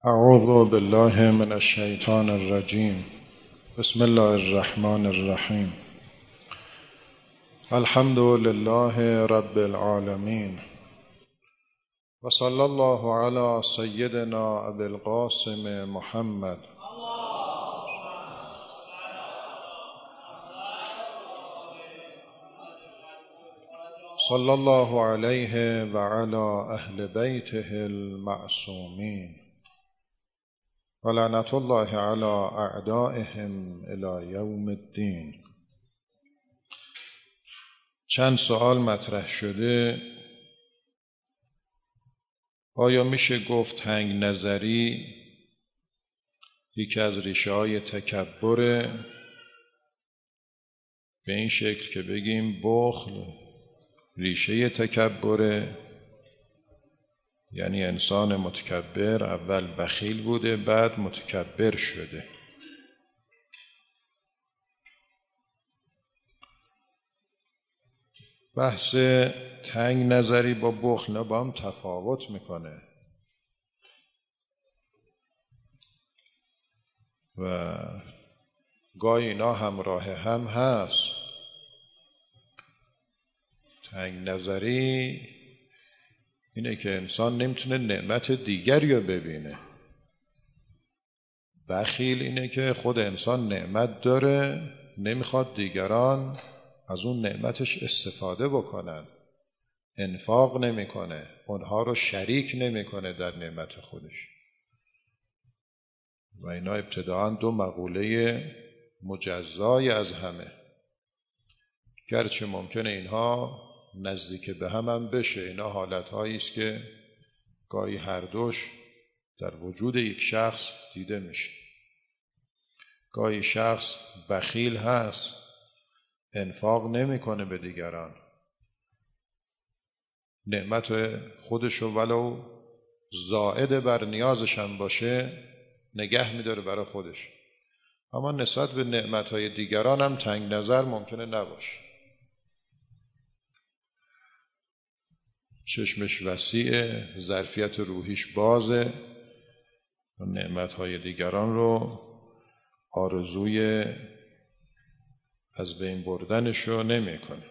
اعوذ بالله من الشیطان الرجیم. بسم الله الرحمن الرحیم. الحمد لله رب العالمین و صلی الله علی سیدنا ابی القاسم محمد صلی الله علیه و علی اهل بیته المعصومین و لعنت الله علی اعدائهم الی یوم الدین. چند سوال مطرح شده. آیا میشه گفت تنگ نظری یکی از ریشه های تکبره؟ به این شکل که بگیم بخل ریشه تکبره، یعنی انسان متکبر اول بخیل بوده بعد متکبر شده. بحث تنگ نظری با بخل با هم تفاوت میکنه و گاهی اینا همراه هم هست. تنگ نظری اینه که انسان نمیتونه نعمت دیگری رو ببینه. بخیل اینه که خود انسان نعمت داره نمیخواد دیگران از اون نعمتش استفاده بکنن، انفاق نمیکنه، اونها رو شریک نمیکنه در نعمت خودش. و اینا ابتداعاً دو مقوله مجزای از همه، گرچه ممکنه اینها نزدیک به هم بشه. اینا حالتهایی است که گاهی هر دوش در وجود یک شخص دیده میشه. گاهی شخص بخیل هست، انفاق نمیکنه به دیگران، نعمت خودشو ولو زائد بر نیازش هم باشه نگه میداره برای خودش، اما نسبت به نعمتهای دیگران هم تنگ نظر ممکنه نباشه. چشمش وسیعه، ظرفیت روحیش بازه و نعمتهای دیگران رو آرزوی از بین بردنش رو نمی کنه.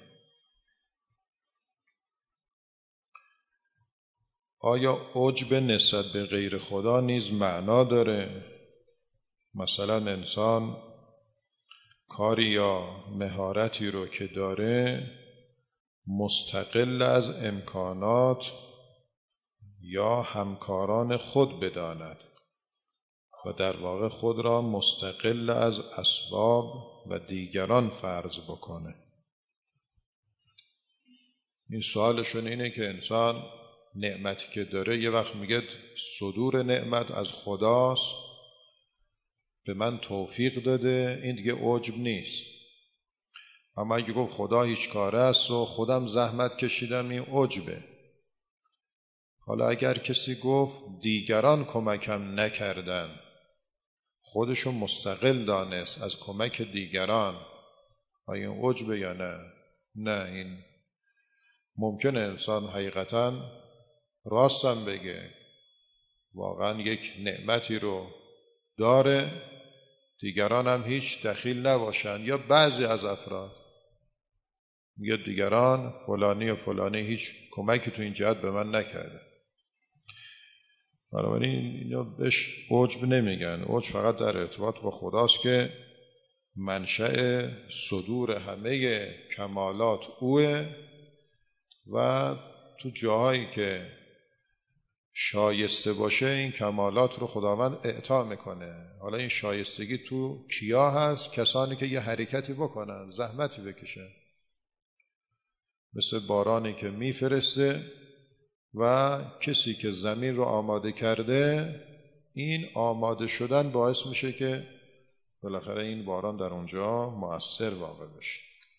آیا عجب نسبت به غیر خدا نیز معنا داره؟ مثلا انسان کاری یا مهارتی رو که داره مستقل از امکانات یا همکاران خود بداند و در واقع خود را مستقل از اسباب و دیگران فرض بکنه. این سوالشون اینه که انسان نعمتی که داره یه وقت میگه صدور نعمت از خداست، به من توفیق داده، این دیگه عجب نیست. اما اگه گفت خدا هیچ کاره است و خودم زحمت کشیدم، این عجبه. حالا اگر کسی گفت دیگران کمکم نکردن، خودشو مستقل دانست از کمک دیگران، آیا این عجبه یا نه؟ نه، این ممکنه انسان حقیقتا راستم بگه، واقعا یک نعمتی رو داره، دیگران هم هیچ دخیل نباشن، یا بعضی از افراد میگه دیگران فلانی و فلانی هیچ کمکی تو این جهت به من نکرده. بنابراین اینو بهش عجب نمیگن. عجب فقط در ارتباط با خداست که منشأ صدور همه کمالات اوه و تو جاهایی که شایسته باشه این کمالات رو خداوند اعطا میکنه. حالا این شایستگی تو کیا هست؟ کسانی که یه حرکتی بکنن، زحمتی بکشن، مثل بارانی که میفرسته و کسی که زمین رو آماده کرده، این آماده شدن باعث میشه که بالاخره این باران در اونجا مؤثر واقع بشه.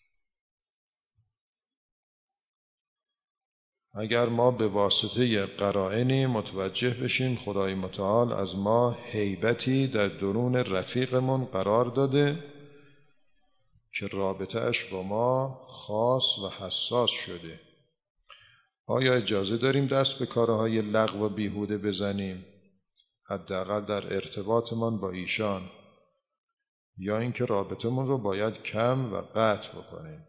اگر ما به واسطه قرائنی متوجه بشیم خدای متعال از ما هیبتی در درون رفیقمون قرار داده که رابطه اش با ما خاص و حساس شده، آیا اجازه داریم دست به کارهای لغو و بیهوده بزنیم؟ حداقل در ارتباطمان با ایشان، یا اینکه رابطمون رو باید کم و قطع بکنیم.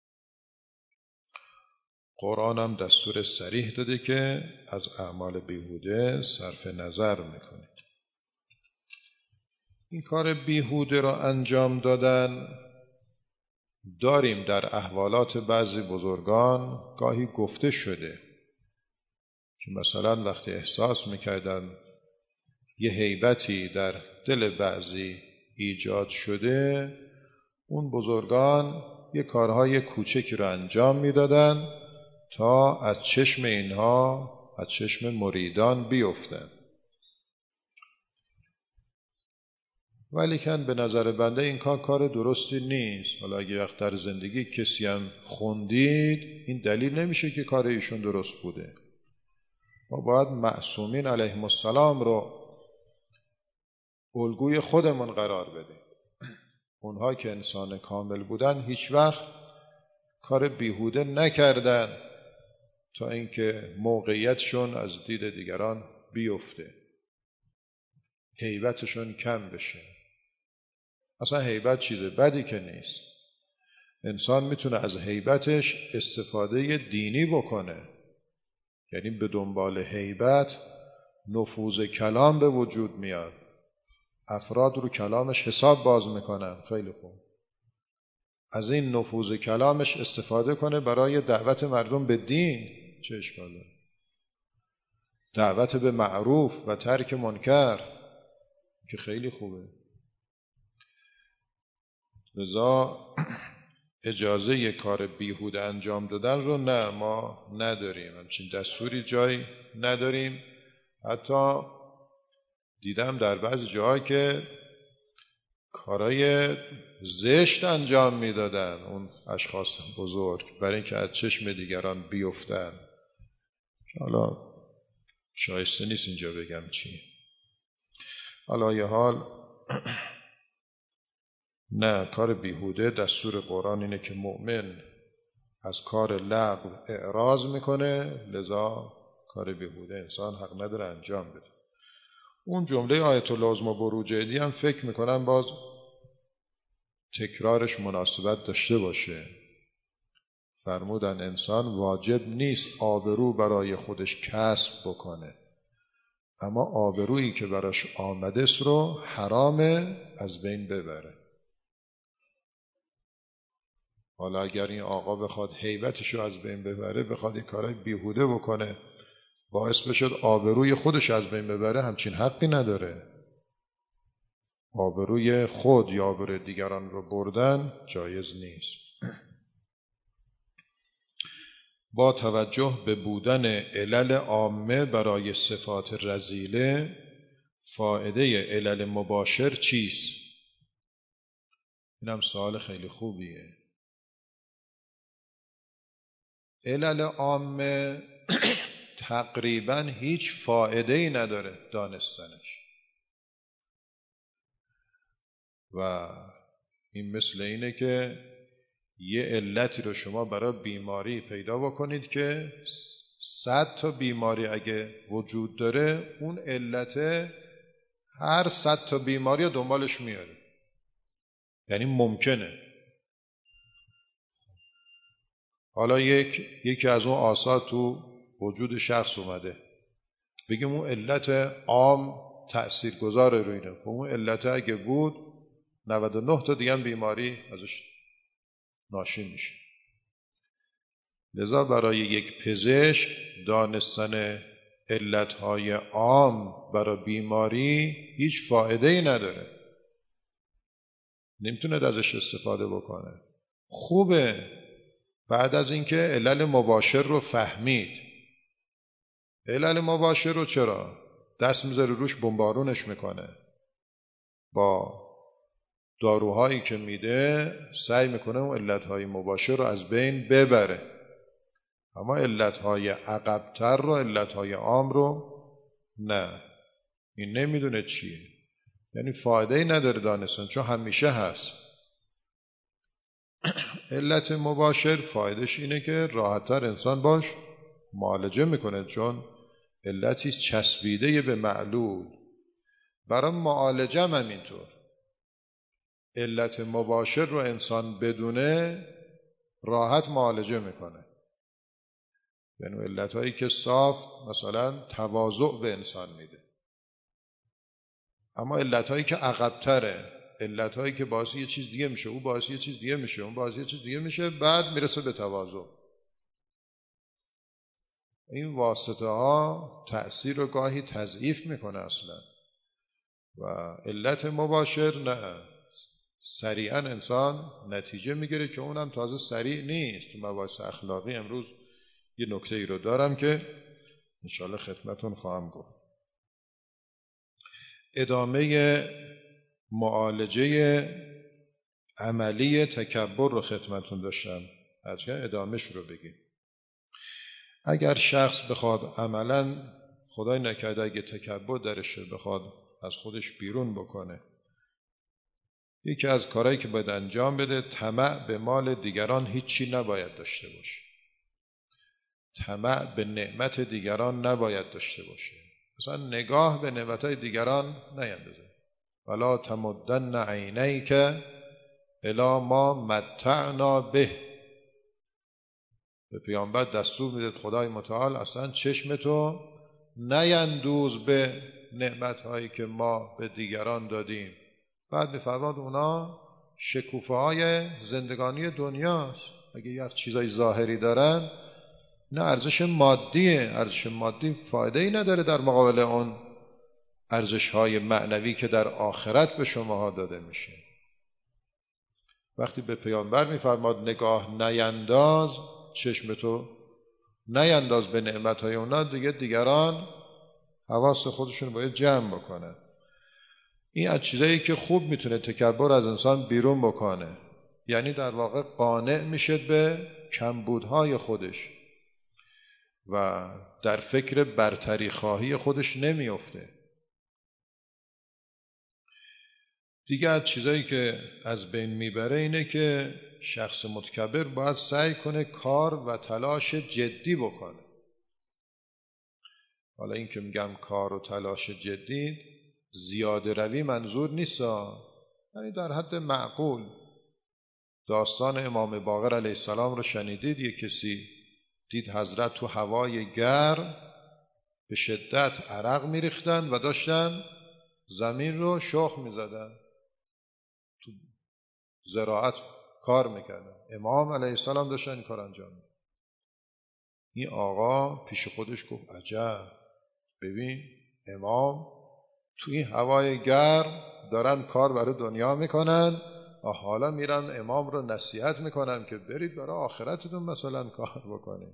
قرآن هم دستور صریح داده که از اعمال بیهوده صرف نظر میکنید. این کار بیهوده را انجام دادن داریم در احوالات بعضی بزرگان گاهی گفته شده که مثلا وقتی احساس میکردن یه هیبتی در دل بعضی ایجاد شده، اون بزرگان یه کارهای کوچکی رو انجام میدادن تا از چشم اینها، از چشم مریدان بیفتن. ولیکن به نظر بنده این کار درستی نیست. حالا اگه وقت در زندگی کسی هم خوندید، این دلیل نمیشه که کار ایشون درست بوده. ما باید معصومین علیهم السلام رو الگوی خودمون قرار بدیم. اونها که انسان کامل بودن هیچ وقت کار بیهوده نکردن تا اینکه موقعیتشون از دید دیگران بیفته، هیبتشون کم بشه. اصلا هیبت چیز بدی که نیست. انسان میتونه از هیبتش استفاده دینی بکنه، یعنی به دنبال هیبت نفوذ کلام به وجود میاد، افراد رو کلامش حساب باز میکنن. خیلی خوب، از این نفوذ کلامش استفاده کنه برای دعوت مردم به دین، چه اشکال داره؟ دعوت به معروف و ترک منکر که خیلی خوبه. لذا اجازه یک کار بیهوده انجام دادن رو نه، ما نداریم، همچین دستوری جایی نداریم. حتی دیدم در بعضی جاها که کارهای زشت انجام میدادن اون اشخاص بزرگ برای اینکه از چشم دیگران بیفتن. حالا شایسته نیست اینجا بگم چی. حالا یه حال نه، کار بیهوده دستور قرآن اینه که مؤمن از کار لغو اعراض میکنه، لذا کار بیهوده انسان حق نداره انجام بده. اون جمله آیت الله عظمی بروجردی هم فکر میکنم باز تکرارش مناسبت داشته باشه. فرمودن انسان واجب نیست آبرو برای خودش کسب بکنه، اما آبرویی که براش آمده است رو حرامه از بین ببره. حالا اگر این آقا بخواد هیبتش رو از بین ببره، بخواد این کارهای بیهوده بکنه، باعث بشد آبروی خودش از بین ببره، همچین حقی نداره. آبروی خود یا آبروی دیگران رو بردن جایز نیست. با توجه به بودن علل عامه برای صفات رذیله، فایده علل مباشر چیست؟ اینم سوال خیلی خوبیه. علل عامه تقریبا هیچ فایده‌ای نداره دانستنش، و این مثل اینه که یه علتی رو شما برای بیماری پیدا بکنید که 100 تا بیماری اگه وجود داره، اون علت هر 100 تا بیماری دنبالش میاره. یعنی ممکنه حالا یکی از اون آثار تو وجود شخص اومده، بگیم اون علت عام تأثیرگذاره روی اینه. خب اون علت اگه بود 99 تا دیگه بیماری ازش ناشی میشه. لذا برای یک پزشک دانستن علتهای عام برای بیماری هیچ فایده‌ای نداره، نمیتونه ازش استفاده بکنه. خوبه بعد از اینکه علل مباشر رو فهمید. علل مباشر رو چرا؟ دست میذاره روش بمبارونش میکنه، با داروهایی که میده سعی میکنه اون علتهای مباشر رو از بین ببره، اما علتهای عقب‌تر رو، علتهای عام رو نه. این نمیدونه چیه، یعنی فایده‌ای نداره دانستن، چون همیشه هست. علت مباشر فایدهش اینه که راحت‌تر انسان باش معالجه میکنه، چون علتی چسبیده به معلول. برای معالجه هم اینطور. علت مباشر رو انسان بدونه راحت معالجه میکنه. یعنی علتهایی که صاف مثلا تواضع به انسان میده، اما علتهایی که عقب‌تره، علتهایی که باعث یه چیز دیگه میشه، او باعث یه چیز دیگه میشه، اون باعث یه چیز دیگه میشه، بعد میرسه به تواضع. این واسطه ها تأثیر رو گاهی تضعیف میکنه اصلا. و علت مباشر نه، سریعا انسان نتیجه میگیره که اونم تازه سریع نیست. تو مباحث اخلاقی امروز یه نکته ای رو دارم که انشاءالله خدمتون خواهم گفت. ادامه معالجه عملی تکبر رو خدمتون داشتم، ادامهش رو بگیم. اگر شخص بخواد عملا، خدای نکرده اگه تکبر درشه، بخواد از خودش بیرون بکنه، یکی از کارهایی که باید انجام بده، طمع به مال دیگران هیچی نباید داشته باشه. طمع به نعمت دیگران نباید داشته باشه. مثلا نگاه به نعمتهای دیگران نیندازه. ولا تمدن عینیک الی ما متعنا به. به پیامبر دستور میده خدای متعال اصلا چشمتو نیندوز به نعمتهایی که ما به دیگران دادیم. بعد میفرماد اونا شکوفه های زندگانی دنیاست. اگه یه چیزای ظاهری دارن، نه ارزش مادیه. ارزش مادی فایده ای نداره در مقابل اون ارزش های معنوی که در آخرت به شماها داده میشه. وقتی به پیامبر میفرماد نگاه نینداز، چشمتو نینداز به نعمت های اونا، دیگران حواس خودشون باید جمع بکنن. این از چیزایی که خوب میتونه تکبر از انسان بیرون بکنه. یعنی در واقع قانع میشه به کمبودهای خودش و در فکر برتری خواهی خودش نمیفته. دیگه از چیزایی که از بین میبره اینه که شخص متکبر باید سعی کنه کار و تلاش جدی بکنه. حالا این که میگم کار و تلاش جدی، زیاده روی منظور نیست، یعنی در حد معقول. داستان امام باقر علیه السلام رو شنیدید؟ یک کسی دید حضرت تو هوای گرم به شدت عرق میریختن و داشتن زمین رو شخم میزدن، تو زراعت کار میکردن. امام علیه السلام داشتن این کار انجام میدن. این آقا پیش خودش گفت عجب، ببین امام تو این هوای گرم دارن کار برای دنیا میکنن، حالا میرن امام رو نصیحت میکنن که برید برای آخرتتون مثلا کار بکنید.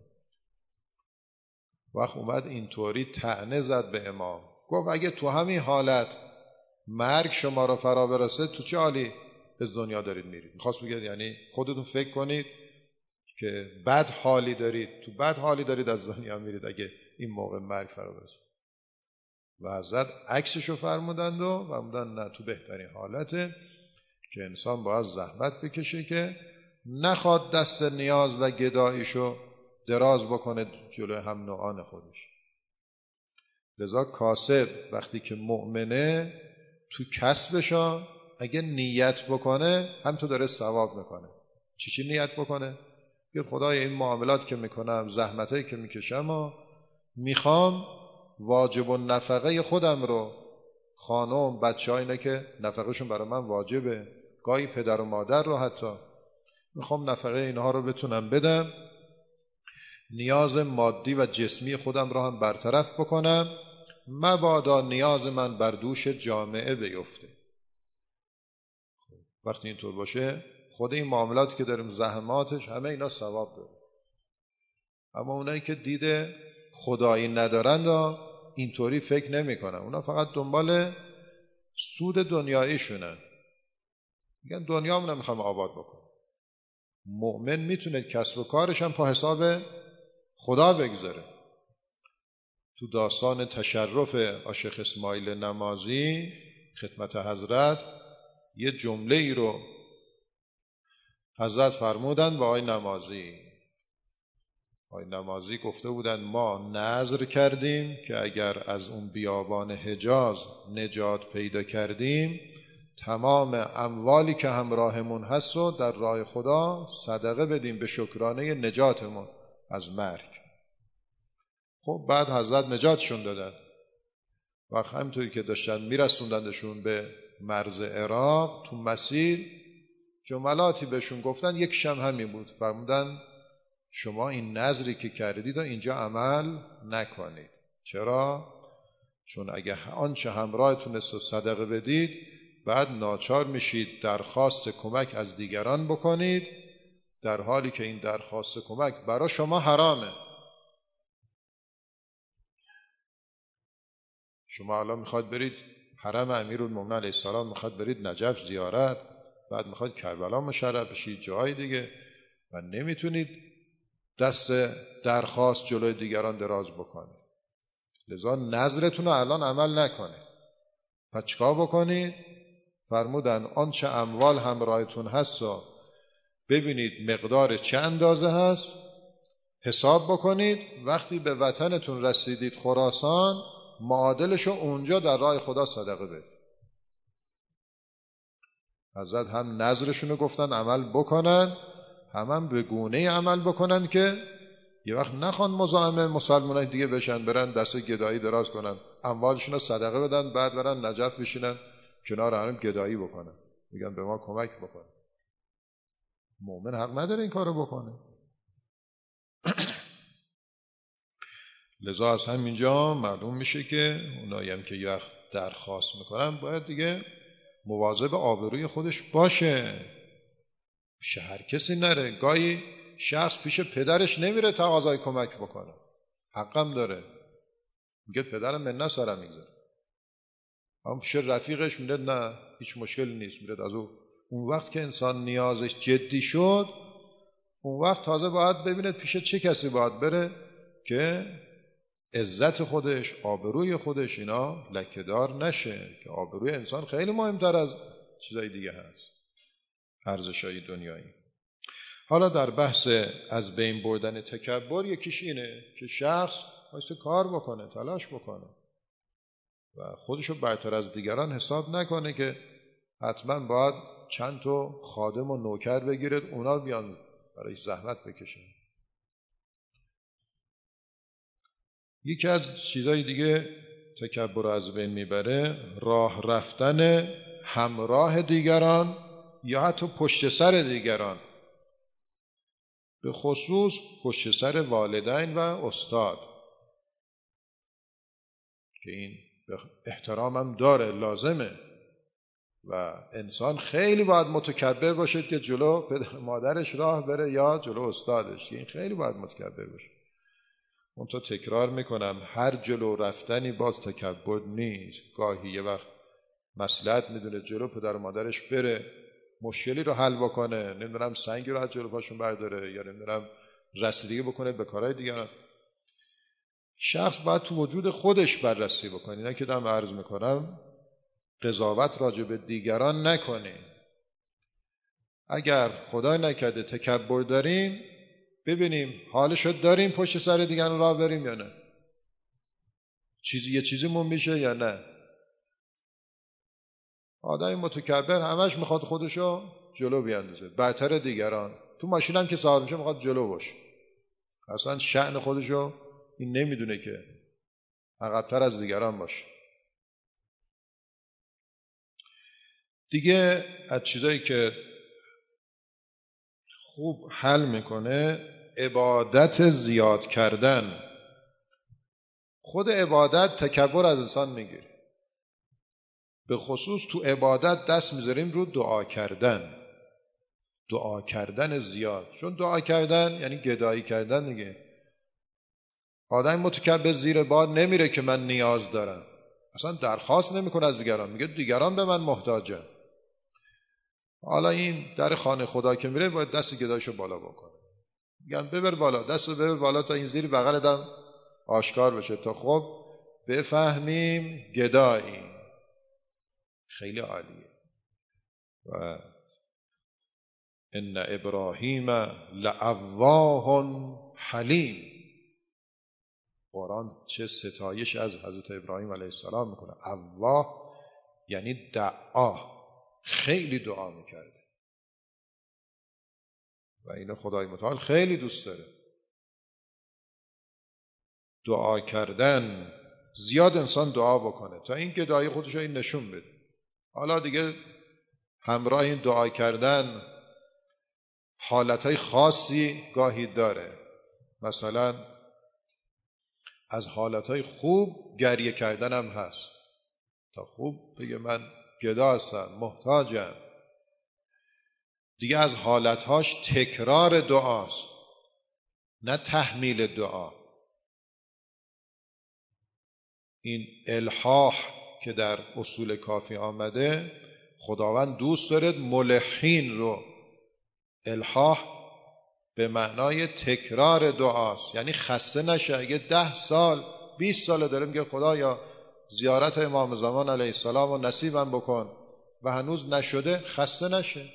وقت اومد اینطوری طعنه زد به امام، گفت اگه تو همین حالت مرگ شما رو فرا برسه، تو چه حالی از دنیا دارید میرید؟ میخواست بگه یعنی خودتون فکر کنید که بد حالی دارید، تو بد حالی دارید از دنیا میرید اگه این موقع مرگ فرا برسه. و حضرت عکسشو فرمودند و فرمودند نه، تو بهترین حالته که انسان باید زحمت بکشه که نخواد دست نیاز و گداییشو دراز بکنه جلوی هم نوعان خودش. لذا کاسب وقتی که مؤمنه تو کسبشا اگه نیت بکنه هم تو داره ثواب میکنه. چی نیت بکنه؟ بگید خدای این معاملات که میکنم، زحمتایی که میکشم، میخوام واجب و نفقه خودم رو، خانم بچه ها اینه که نفقهشون برای من واجبه، گاهی پدر و مادر رو حتی میخوام نفقه اینها رو بتونم بدم، نیاز مادی و جسمی خودم رو هم برطرف بکنم، مبادا نیاز من بر دوش جامعه بیفته. وقتی اینطور باشه، خود این معاملات که داریم زحماتش همه اینا ثواب داره. اما اونایی که دید خدایی ندارند اینطوری فکر نمی کنن. اونا فقط دنبال سود دنیاییشونن، میگن دنیامون هم میخوام آباد بکنم. مؤمن میتونه کسب و کارش هم پا حساب خدا بگذاره. تو داستان تشرف عاشق اسماعیل نمازی خدمت حضرت یه جمله ای رو حضرت فرمودن به آقای نمازی، آقای نمازی گفته بودن ما نذر کردیم که اگر از اون بیابان حجاز نجات پیدا کردیم تمام اموالی که همراهمون هست رو در راه خدا صدقه بدیم به شکرانه نجاتمون از مرگ. خب بعد حضرت نجاتشون دادن و همینطوری که داشتن میرسوندندشون به مرز عراق، تو مسیر جملاتی بهشون گفتن، یکیش هم همین بود، فرمودن شما این نذری که کردید و اینجا عمل نکنید. چرا؟ چون اگه آنچه همراهتون است صدقه بدید بعد ناچار میشید درخواست کمک از دیگران بکنید، در حالی که این درخواست کمک برای شما حرامه. شما الان میخواد برید حرم امیرالمومنین علیه السلام، میخواد برید نجف زیارت، بعد میخواد کربلا مشرف بشید جای دیگه و نمیتونید دست درخواست جلوی دیگران دراز بکنید، لذا نذرتون رو الان عمل نکنید. پس چیکار بکنید؟ فرمودن آنچه اموال همراهتون هست و ببینید مقدار چه اندازه هست، حساب بکنید، وقتی به وطنتون رسیدید خراسان معادلشو اونجا در راه خدا صدقه بدید. حضرت هم نذرشونو گفتن عمل بکنن، هم به گونه عمل بکنن که یه وقت نخوان مزاحم مسلمانای دیگه بشن، برن دست گدایی دراز کنن، اموالشون رو صدقه بدن، بعد برن نجف بشینن کنار هم گدایی بکنن، میگن به ما کمک بکن. مومن حق نداره این کارو بکنه. لذا از همینجا معلوم میشه که اونایی هم که یه وقت درخواست میکنن باید دیگه مواظب آبروی خودش باشه، پیش هر کسی نره. گاهی شخص پیش پدرش نمیره تقاضای کمک بکنه، حقم داره، میگه پدرم منت سرم میگذاره. اما پیش رفیقش میگه نه هیچ مشکلی نیست، میره از اون وقت که انسان نیازش جدی شد، اون وقت تازه باید ببینه پیش چه کسی باید بره که عزت خودش، آبروی خودش اینا لکه‌دار نشه، که آبروی انسان خیلی مهمتر از چیزای دیگه هست، ارزش‌های دنیایی. حالا در بحث از بین بردن تکبر یکیش اینه که شخص واسه کار بکنه، تلاش بکنه و خودشو برتر از دیگران حساب نکنه که حتما باید چند تا خادم و نوکر بگیرد اونا بیان برای زحمت بکشن. یکی از چیزای دیگه تکبر رو از بین میبره راه رفتن همراه دیگران یا حتی پشت سر دیگران، به خصوص پشت سر والدین و استاد، که این احترام هم داره، لازمه و انسان خیلی باید متکبر باشد که جلو پدر مادرش راه بره یا جلو استادش، این خیلی باید متکبر باشه. اون تو تکرار میکنم هر جلو رفتنی باز تکبر نیست. گاهی یه وقت مصلحت میدونه جلو پدر مادرش بره، مشکلی رو حل بکنه، نمیدونم سنگی رو از جلو پاشون برداره یا نمیدونم رسیدگی بکنه به کارهای دیگران. شخص باید تو وجود خودش بررسی بکنه. اینا که دارم عرض میکنم قضاوت راجع به دیگران نکنه. اگر خدای نکرده تکبر داریم ببینیم حالشو داریم پشت سر دیگران راه بریم یا نه، یه چیزیمون میشه یا نه. آدم متکبر همش میخواد خودشو جلو بیاندازه، برتر دیگران. تو ماشین هم که صاحب میشه میخواد جلو باشه، اصلا شأن خودشو این نمیدونه که عقب‌تر از دیگران باشه. دیگه از چیزایی که خوب حل میکنه عبادت زیاد کردن. خود عبادت تکبر از انسان میگیره، به خصوص تو عبادت دست میذاریم رو دعا کردن، دعا کردن زیاد. چون دعا کردن یعنی گدایی کردن دیگه. آدم متکبر زیر بار نمیره که من نیاز دارم، اصلا درخواست نمیکنه از دیگران، میگه دیگران به من محتاجن. حالا این در خانه خدا که میره باید دست گدایشو بالا بکنه، میگن ببر بالا، دست ببر بالا تا این زیر بغلتم آشکار بشه، تا خب بفهمیم گدایی. خیلی عالیه. و ان ابراهیم لأواه حلیم. قرآن چه ستایش از حضرت ابراهیم علیه السلام میکنه. اواه یعنی دعا، خیلی دعا میکرده و اینو خدای متعال خیلی دوست داره. دعا کردن، زیاد انسان دعا بکنه تا این گدایی خودش رو این نشون بده. حالا دیگه همراه این دعا کردن حالتهای خاصی گاهی داره. مثلا از حالتهای خوب گریه کردن هم هست. تا خوب بگه من گدا هستم، محتاجم. دیگه از حالتهاش تکرار دعاست، نه تحمیل دعا. این الحاح که در اصول کافی آمده، خداوند دوست دارد ملحین رو. الحاح به معنای تکرار دعاست، یعنی خسته نشه. اگه 10 سال 20 سال داره میگه خدایا زیارت امام زمان علیه السلام رو نصیبم بکن و هنوز نشده، خسته نشه.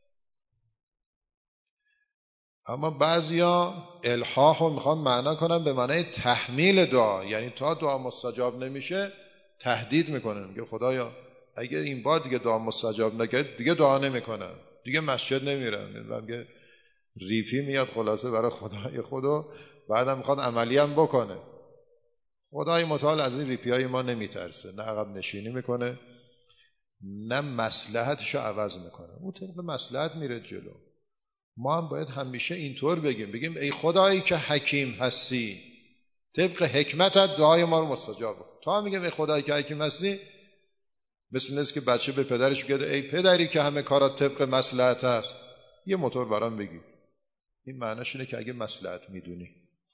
اما بعضیا الحاح رو میخوان معنا کنن به معنای تحمیل دعا، یعنی تا دعا مستجاب نمیشه تهدید میکنن، میگه خدایا اگه این بار دیگه دعا مستجاب نکرد دیگه دعا نمیکنم، دیگه مسجد نمیرم. میگه ریپی میاد خلاصه برای خدای خودو، بعدم میخواد عملی هم بکنه. خدای متعال از این ریپی های ما نمیترسه، نه عقب نشینی میکنه نه مصلحتشو عوض میکنه، اون طبق مصلحت میره جلو. ما هم باید همیشه اینطور بگیم ای خدایی که حکیم هستی، طبق حکمتت دعای ما رو مستجاب کن. تا میگیم ای خدایی که حکیم هستی، مثل نیست که بچه به پدرش بگه ای پدری که همه کارات طبق مصلحت هست یه موتور برام بگی. این معنیش اینه که اگه مصلحت میدونی.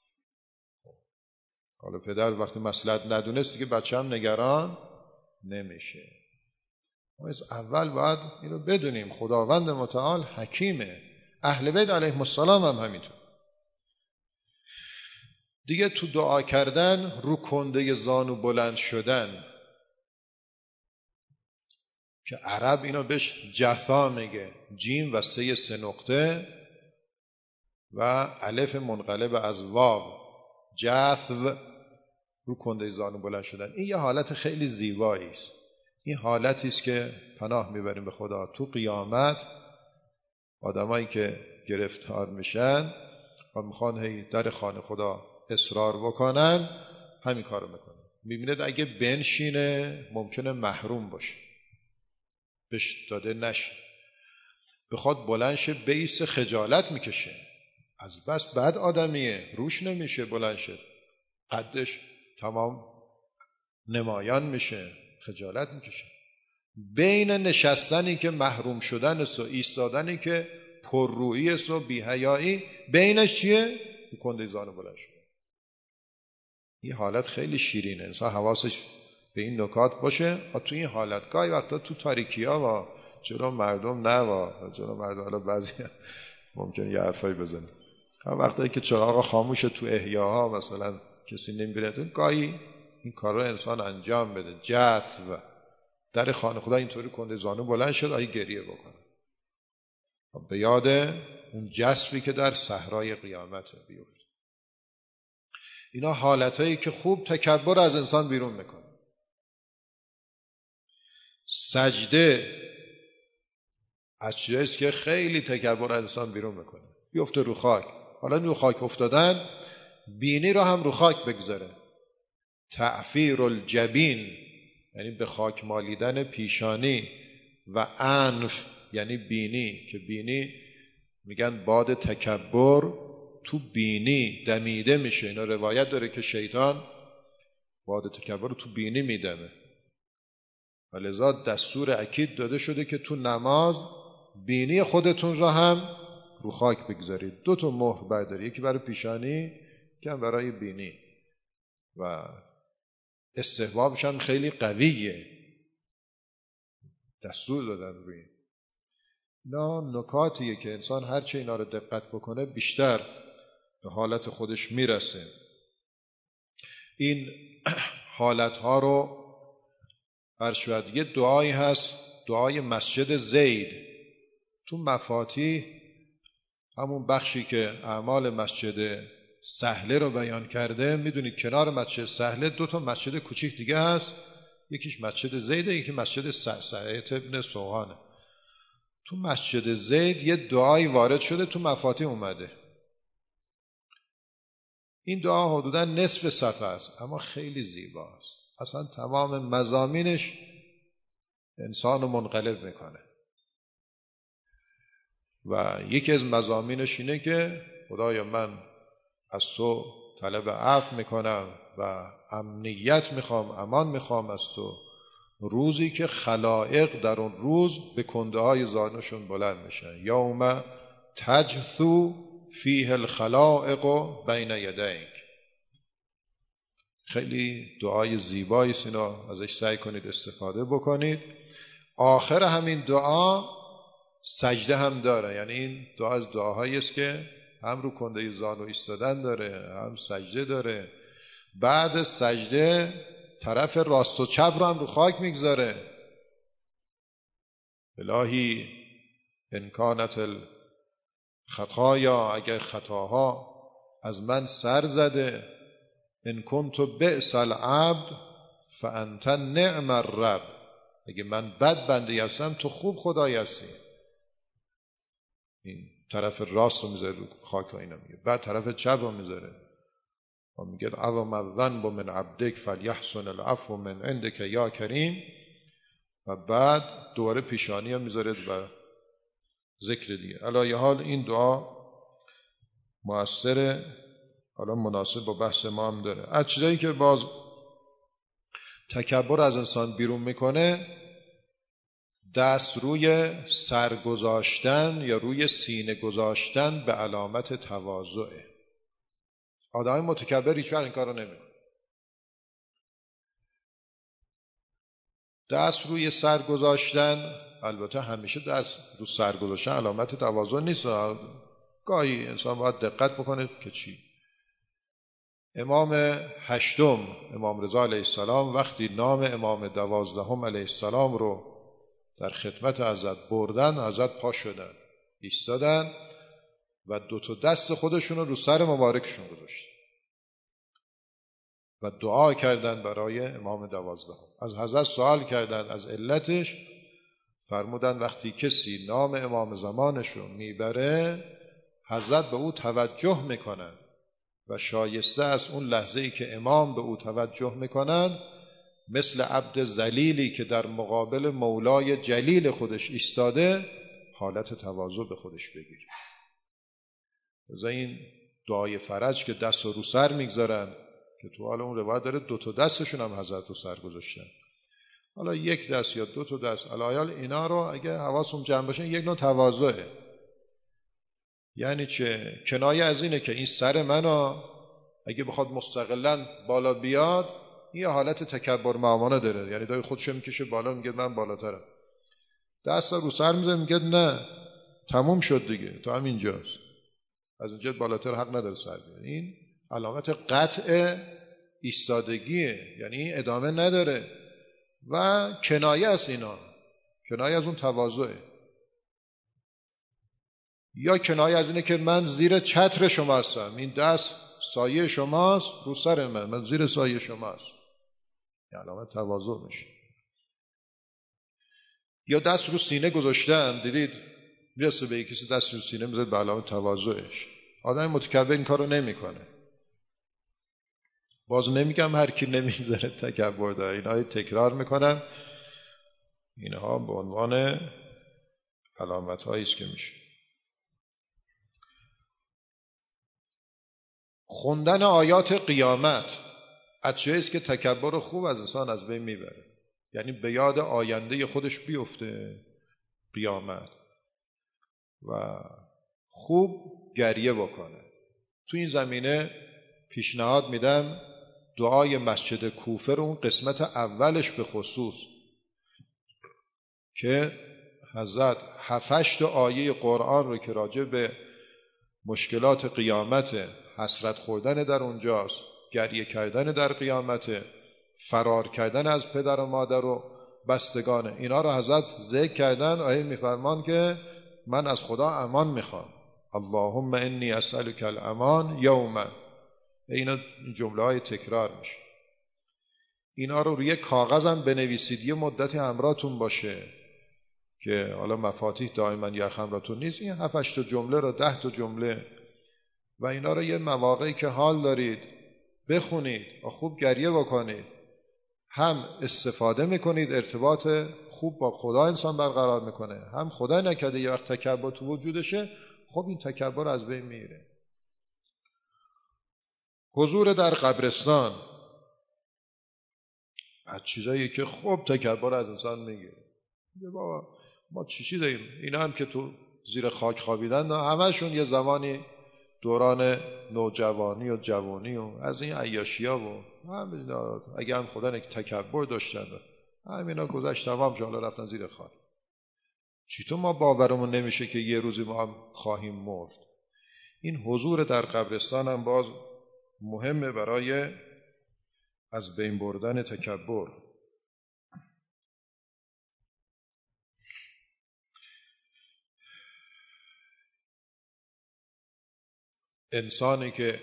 حالا پدر وقتی مصلحت ندونست دیگه بچه هم نگران نمیشه. ما از اول باید اینو بدونیم خداوند متعال حکیمه. اهل بیت علیهم السلام هم همینطور. دیگه تو دعا کردن رو کنده زانو بلند شدن که عرب اینو بهش جثا میگه، جیم و 3 نقطه و الف منقلب از واو، جثو، رو کنده زانو بلند شدن. این یه حالت خیلی زیبایی است. این حالتی است که پناه میبریم به خدا. تو قیامت آدمایی که گرفتار میشن و میخوان هی در خانه خدا اصرار بکنن، همین کارو میکنن. میبینید اگه بنشینه ممکنه محروم باشه، بهش داده نشه، بخواد بلند شه بیس خجالت میکشه، از بس بد آدمیه، روش نمیشه بلند شه، قدش تمام نمایان میشه، خجالت میکشه. بین نشستنی که محروم شدن است و ایستادنی که پررویی است و بی‌حیایی، بینش چیه؟ کنده زانو بلند شده. این حالت خیلی شیرینه، انسان حواسش به این نکات باشه. تو این حالت گاهی وقتا تو تاریکی ها و جلو مردم جلو مردم حالا بعضی ممکنه یه حرفایی بزنه، وقتایی که چراغ خاموشه تو احیاها مثلا کسی نمیبینه، گاهی این کار رو انسان انجام بده. جثو، در خانه خدا اینطوری کنده زانو بلند شد، آیه گریه بکنه به یاد اون جسفی که در صحرای قیامت بیفته. اینا حالتایی که خوب تکبر از انسان بیرون میکنه. سجده از چیزاییست که خیلی تکبر از انسان بیرون میکنه. بیفته رو خاک. حالا رو خاک افتادن بینی رو هم رو خاک بگذاره. تعفیر الجبین یعنی به خاک مالیدن پیشانی و انف یعنی بینی، که بینی میگن باد تکبر تو بینی دمیده میشه. اینا روایت داره که شیطان باد تکبر رو تو بینی میدمه و لذا دستور اکید داده شده که تو نماز بینی خودتون رو هم رو خاک بگذارید. 2 مهر برداری، یکی برای پیشانی که هم برای بینی، و استحبابش هم خیلی قویه، دستور دادن روی اینا. نکاتیه که انسان هرچه اینا رو دقت بکنه بیشتر به حالت خودش میرسه. این حالتها رو برشود. یه دعایی هست، دعای مسجد زید. تو مفاتیح همون بخشی که اعمال مسجد سهله رو بیان کرده. میدونید کنار مسجد سهله 2 مسجد کوچیک دیگه هست، یکیش مسجد زیده، یکی مسجد سعید ابن سوهانه. تو مسجد زید یه دعایی وارد شده، تو مفاتیح اومده. این دعا حدوداً نصف صفحه است، اما خیلی زیباست. اصلا تمام مضامینش انسان رو منقلب میکنه و یکی از مضامینش اینه که خدایا من از تو طلب عفو میکنم و امنیت میخوام، امان میخوام از تو، روزی که خلائق در اون روز به کنده های زانوشون بلند میشن. یوم تجثو فیه الخلائق بین یدیک. خیلی دعای زیبایی است، اینا ازش سعی کنید استفاده بکنید. آخر همین دعا سجده هم داره، یعنی این دعا از دعاهایی است که هم رو کنده زانو ایستادن داره، هم سجده داره. بعد سجده طرف راست و چپ رو هم رو خاک میگذاره. الهی ان کانت الخطایا، اگر خطاها از من سر زده، ان کنت بئس العبد فانت نعم الرب، اگه من بد بنده هستم تو خوب خدای هستی. این طرف راست رو میذاره رو خاک و اینا میگه. بعد طرف چپ رو میذاره و میگه عظم الذنب من عبدک فلیحسن العفو من عندک یا کریم. و بعد دوباره پیشانی هم میذاره و ذکر دیگه. علی حال این دعا مؤثره، حالا مناسب با بحث ما هم داره. از چیزایی که باز تکبر از انسان بیرون میکنه، دست روی سر گذاشتن یا روی سینه گذاشتن به علامت تواضعه. آدم متکبر هیچ وقت این کارو نمیکنه. دست روی سر گذاشتن، البته همیشه دست رو سر گذاشتن علامت تواضع نیست، گاهی انسان باید دقت بکنه که چی. امام هشتم، امام رضا علیه السلام، وقتی نام امام 12 علیه السلام رو در خدمت حضرت بردن، حضرت پا شدن، ایستادن و 2 دست خودشون رو سر مبارکشون گذاشتن و دعا کردن برای امام 12. از حضرت سوال کردن از علتش، فرمودن وقتی کسی نام امام زمانش رو میبره، حضرت به او توجه میکنن و شایسته از اون لحظه‌ای که امام به او توجه میکنن، مثل عبد ذلیلی که در مقابل مولای جلیل خودش ایستاده، حالت تواضع به خودش بگیره. از این دعای فرج که دست رو سر میگذارن، که تو حالا اون روایت داره 2 دستشون هم حضرت رو سر گذاشتن، حالا 1 دست یا 2 دست، علایال اینا رو اگه حواسم جمع باشه یک نوع تواضعه. یعنی چه؟ کنایه از اینه که این سر منو اگه بخواد مستقلاً بالا بیاد، این حالت تکبر معامانه داره، یعنی داره خودشو میکشه بالا، میگه من بالاترم. دست رو سر میزنه، میگه نه تموم شد دیگه، تو همینجاست، از اینجا بالاتر حق نداره سر بیاره. این علامت قطع ایستادگیه، یعنی ادامه نداره و کنایه از اینا، کنایه از اون تواضعه. یا کنایه از اینه که من زیر چتر شما هستم، این دست سایه شماست رو سر من زیر سایه شماست، یه علامت تواضع میشه. یا دست رو سینه گذاشتن، دیدید میرسه به کسی دست رو سینه میذاره به علامت تواضعش. آدم متکبر این کارو نمیکنه. باز نمیگم هر کی نمیذاره تکبر داره، اینا تکرار میکنم، اینها به عنوان علامت هایی است که میشه. خوندن آیات قیامت از چیزی است که تکبر خوب از انسان از بین میبره، یعنی به یاد آینده خودش بیفته قیامت و خوب گریه بکنه. تو این زمینه پیشنهاد میدم دعای مسجد کوفه رو، اون قسمت اولش به خصوص که حضرت 7-8 آیه قرآن رو که راجع به مشکلات قیامت، حسرت خوردن در اونجاست، گریه کردن در قیامت، فرار کردن از پدر و مادر و بستگان، اینا رو حضرت ذکر کردن. آیه میفرمان که من از خدا امان میخوام، اللهم انی اسألک الامان یوم اینا جمله های تکرار میشه. اینا رو روی کاغذ هم بنویسید، یه مدتی همراهتون باشه که حالا مفاتیح دائما یخ همراهتون نیست. این 7-8 تا جمله رو 10 تا جمله و اینا رو یه مواقعی که حال دارید بخونید و خوب گریه بکنید، هم استفاده میکنید، ارتباط خوب با خدا انسان برقرار میکنه، هم خدا نکرده یه وقت تکبر تو وجودشه، خب این تکبر از بین میره. حضور در قبرستان از چیزایی که خب تکبر از انسان میگیره. بابا ما چی داریم؟ اینا هم که تو زیر خاک خوابیدن، همشون یه زمانی دوران نوجوانی و جوانی و از این عیاشی‌ها و همینا، اگه هم خدا تکبر داشتن همینا گذشت تمام شد، حالا رفتن زیر خاک. چطور ما باورمون نمیشه که یه روزی ما هم خواهیم مرد؟ این حضور در قبرستان هم باز مهمه برای از بین بردن تکبر. انسانی که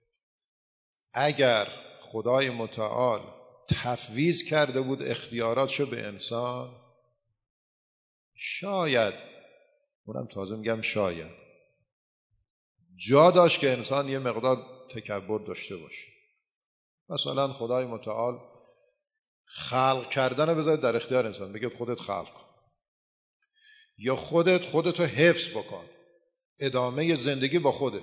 اگر خدای متعال تفویض کرده بود اختیاراتشو به انسان، شاید، اونم تازه میگم شاید، جا داشت که انسان یه مقدار تکبر داشته باشه. مثلا خدای متعال خلق کردن بذارید در اختیار انسان، بگید خودت خلق کن، یا خودتو حفظ بکن، ادامه زندگی با خودت.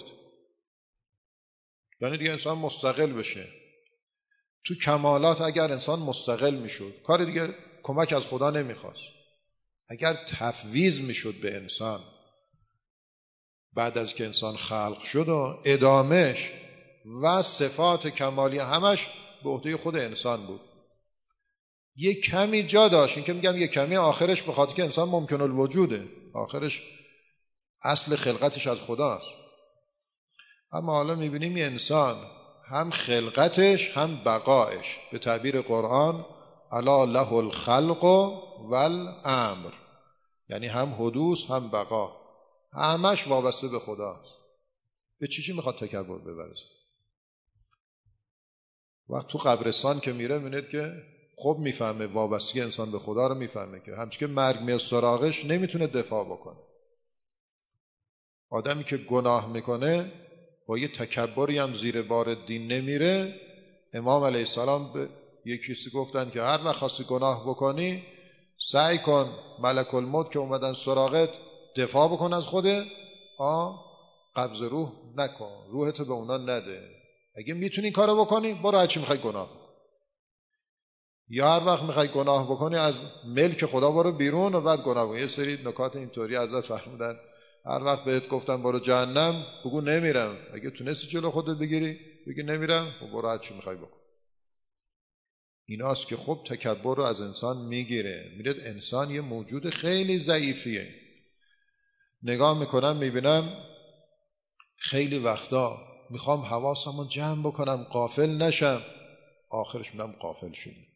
یعنی دیگه انسان مستقل بشه. تو کمالات اگر انسان مستقل میشد، کار دیگه کمک از خدا نمیخواست. اگر تفویض میشد به انسان بعد از که انسان خلق شد و ادامش و صفات کمالی همش به عهده خود انسان بود، یه کمی جا داشت. این که میگم یه کمی، آخرش به خاطر که انسان ممکن الوجوده، آخرش اصل خلقتش از خداست. اما حالا میبینیم یه انسان هم خلقتش هم بقایش، به تعبیر قرآن الا له الخلق والامر، یعنی هم حدوث هم بقا، همش وابسته به خداست. به چی میخواد تکبر ببرزه؟ وقت تو قبرستان که میره میبینید که خب میفهمه وابستگی انسان به خدا رو، میفهمه که همچون که مرگ میاد سراغش نمیتونه دفاع بکنه. آدمی که گناه میکنه با یه تکبری هم زیر بار دین نمیره. امام علیه السلام به یکیسی گفتن که هر وقت خواستی گناه بکنی سعی کن ملک الموت که اومدن سراغت دفاع بکن از خوده، قبض روح نکن، روحتو به اونا نده. اگه میتونی کارو بکنی برو هرچی میخوای گناه بکن، یا هر وقت میخوای گناه بکنی از ملک خدا برو بیرون و بعد گناه بکن. یه سری نکات اینطوری ازت فرمودن، هر وقت بهت گفتم برو جهنم بگو نمیرم. اگه تونستی جلو خودت بگیری بگی نمیرم و برو هر چی میخوای بکن. ایناست که خب تکبر رو از انسان میگیره. میرد انسان یه موجود خیلی ضعیفیه. نگاه میکنم میبینم خیلی وقتا میخوام حواسمو جمع بکنم غافل نشم، آخرش میبینم غافل شدیم.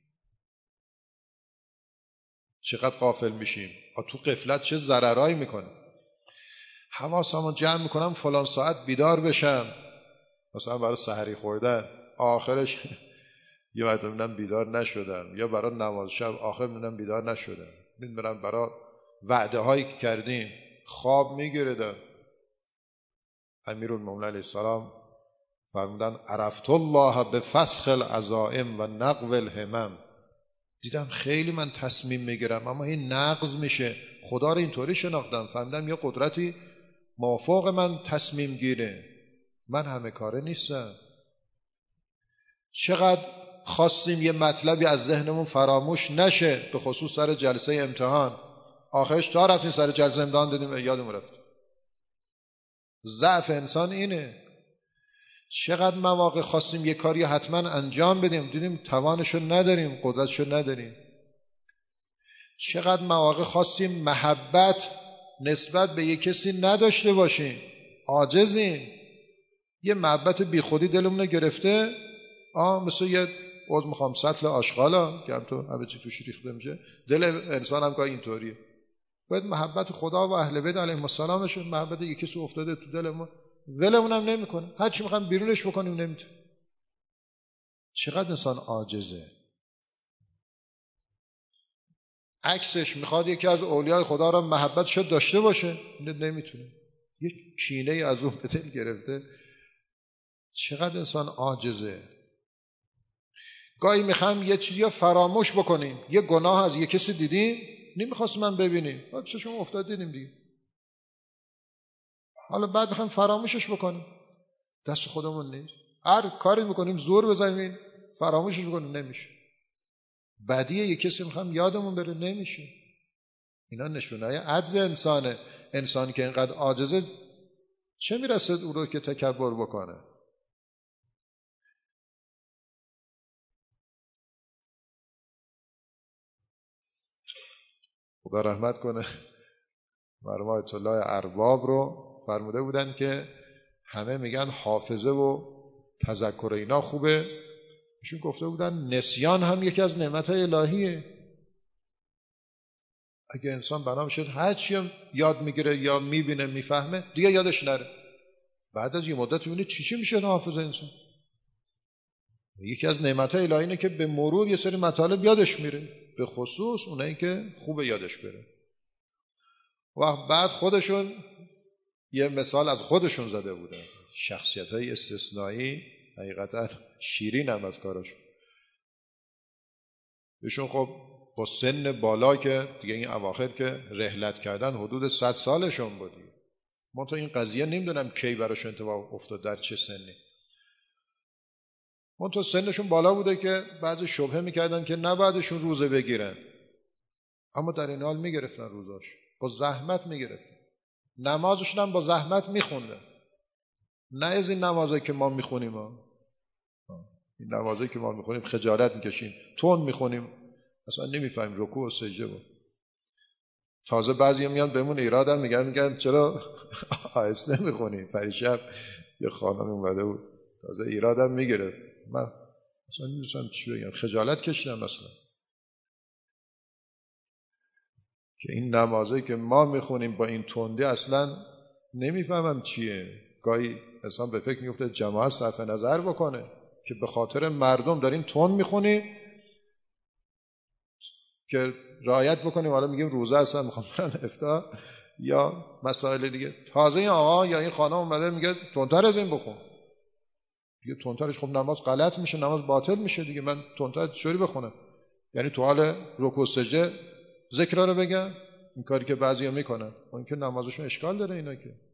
چقدر غافل میشیم؟ تو غفلت چه ضررایی میکنه. حواسمو جمع میکنم فلان ساعت بیدار بشم، مثلا برای سحری خوردن، آخرش یه وقت میبینم بیدار نشدم، یا برای نماز شب آخر میبینم بیدار نشدم. میبینم برای وعده هایی که کردیم خواب میگیردم. امیرالمومنین علیه السلام فرمودن عرفت الله بفسخ العزائم و نقو الهمم. دیدم خیلی من تصمیم میگیرم اما این نقض میشه. خدا رو اینطوری شناختم، فهمیدم یه قدرتی مافوق من تصمیم گیره، من همه کاره نیستم. چقدر خواستیم یه مطلبی از ذهنمون فراموش نشه، به خصوص سر جلسه امتحان، آخرش تا رفتیم سر جلسه امتحان دیدیم یادمون رفت. ضعف انسان اینه. چقدر مواقع خواستیم یه کاری حتما انجام بدیم، دیدیم توانشو نداریم، قدرتشو نداریم. چقدر مواقع خواستیم محبت نسبت به یه کسی نداشته باشیم، عاجزیم. یه محبت بی خودی دلمون گرفته، مثل یه عوض میخوام سطل آشغالا که هم تو همه چی توش ریخته میشه. دل انسان هم که اینطوریه. باید محبت خدا و اهل بیت علیهم السلامش، محبت یه کسی افتاده تو دلمون ولمون هم نمیکنه، هر چی میخوام بیرونش بکنیم نمیتونه. چقدر انسان عاجزه. عکسش میخواد یکی از اولیای خدا را محبتش داشته باشه، نمیتونه، یک کینه از اون به دل گرفته. چقدر انسان عاجزه. گاهی میخوام یه چیزی رو فراموش بکنیم، یه گناه از یه کسی دیدیم نمیخواست من ببینیم، بعد چشم افتاد دیدیم دیگه، حالا بعد میخوام فراموشش بکنیم، دست خودمون نیست. هر کاری میکنیم زور بزنیم فراموشش بکنیم، نمیشه. بدیه یه کسی میخوام یادمون بره، نمیشه. اینا نشونه‌های عجز انسانه. انسانی که اینقدر عاجزه چه میرسه او رو که تکبر بکنه. خدا رحمت کنه مرحوم آیت الله ارباب رو فرموده بودن که همه میگن حافظه و تذکر اینا خوبه، ایشون گفته بودن نسیان هم یکی از نعمت‌های الهیه. اگه انسان بنا بشه هر چی یاد میگیره یا میبینه میفهمه دیگه یادش نره، بعد از یه مدت میبینه چی میشه حافظه انسان. یکی از نعمت‌های الهی اینه که به مرور یه سری مطالب یادش میره، به خصوص اونایی که خوبه یادش بره. و بعد خودشون یه مثال از خودشون زده بودن، شخصیت‌های استثنایی، حقیقتا شیرین هم از کارشون. ایشون خب با سن بالا که دیگه این اواخر که رحلت کردن حدود 100 سالشون بودی، من تو این قضیه نمیدونم کی براش اتفاق افتاد، در چه سنی. من تو سنشون بالا بوده که بعضی شبهه میکردن که نبایدشون روزه بگیرن، اما در این حال میگرفتن روزاش، با زحمت میگرفتن، نمازشون هم با زحمت میخوندن. نه از این نمازایی که ما میخونیم، این نمازایی که ما میخونیم خجالت میکشیم، تون میخونیم، اصلا نمیفهمیم رکوع و سجده بود. تازه بعضی میان بهمون ایرادن میگن چرا آهسته میخونیم. پریشب یه خانم اومده بود تازه ایرادم میگرفت، من اصلا نمیدونم چی بگم، خجالت کشیدم مثلا که این نمازایی که ما میخونیم با این تندی اصلا نمیفهمم چیه. گاهی انسان به فکر میفته جماعت صرف نظر بکنه که به خاطر مردم داریم تند میخونیم که رعایت بکنیم، حالا میگیم روزه اصلا میخوام برن افطار یا مسائل دیگه. تازه این آقا یا این خانم اومده میگه تندتر از این بخون، دیگه تندترش خب نماز غلط میشه، نماز باطل میشه دیگه، من تندتر چوری بخونم؟ یعنی تو حال رکوع سجده ذکر رو بگم، این کاری که بعضیا میکنن، اون که نمازشون اشکال داره. اینا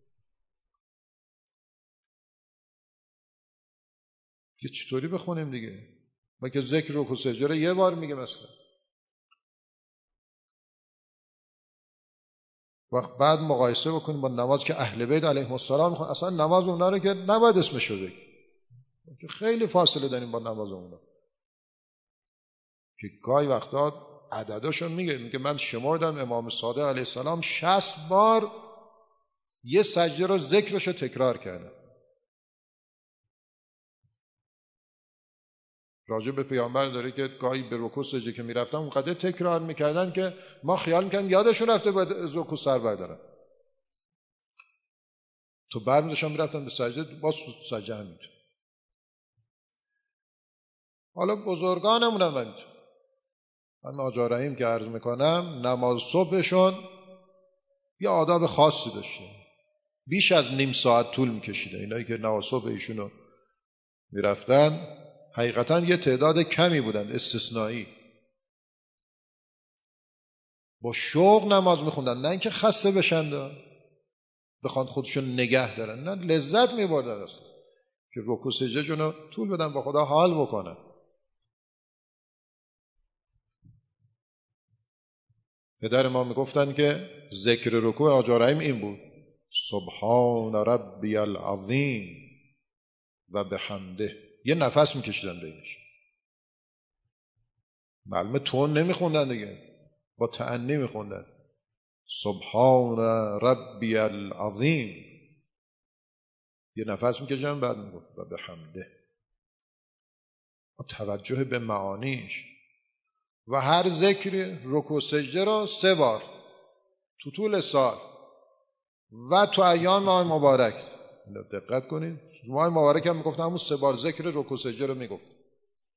که چطوری بخونیم دیگه؟ ما که ذکر رکوع سجده رو یه بار میگه مثلا، وقت بعد مقایسه بکنیم با نماز که اهل بیت علیهم السلام میخوان، اصلا نماز اونا رو که نباید اسمشو بگیم، که خیلی فاصله داریم با نماز اونا، که گاهی وقتا عدداشون میگه من شمردم امام صادق علیه السلام 60 بار یه سجده رو ذکرشو تکرار کردن. راجع به پیامبر داره که گاهی به رکوع سجده که میرفتن اونقدر تکرار میکردن که ما خیال میکنیم یادشون رفته باید از رکوع سر بردارن، تو برمیداشتن میرفتن به سجده باز سجده همینطور. حالا بزرگانمون هم همینطور. من آقا رحیم که عرض میکنم نماز صبحشون یه آداب خاصی داشته، بیش از نیم ساعت طول میکشیده. اینایی که نماز صبح ایشونو میرفتن حقیقتا یه تعداد کمی بودن استثنایی، با شوق نماز میخوندن، نه اینکه خسته بشن بخوان خودشون نگه دارن، نه لذت میبردن اصلا که رکوع سجده جونو طول بدن با خدا حال بکنن. پدر ما میگفتن که ذکر رکوع آقا رحیم این بود: سبحان ربی العظیم و بحمده. یه نفس میکشیدن بینش، معلومه تون نمیخوندن دیگه، با تأنی میخوندن سبحان ربی العظیم، یه نفس میکشیدن بعد میگفت و بحمده، با توجه به معانیش. و هر ذکر رکوع سجده را 3 بار تو طول سال و تو ایام ماه مبارک. دقت کنید، ماه مبارک هم میگفتن همون 3 بار ذکر رکوع سجده رو میگفت.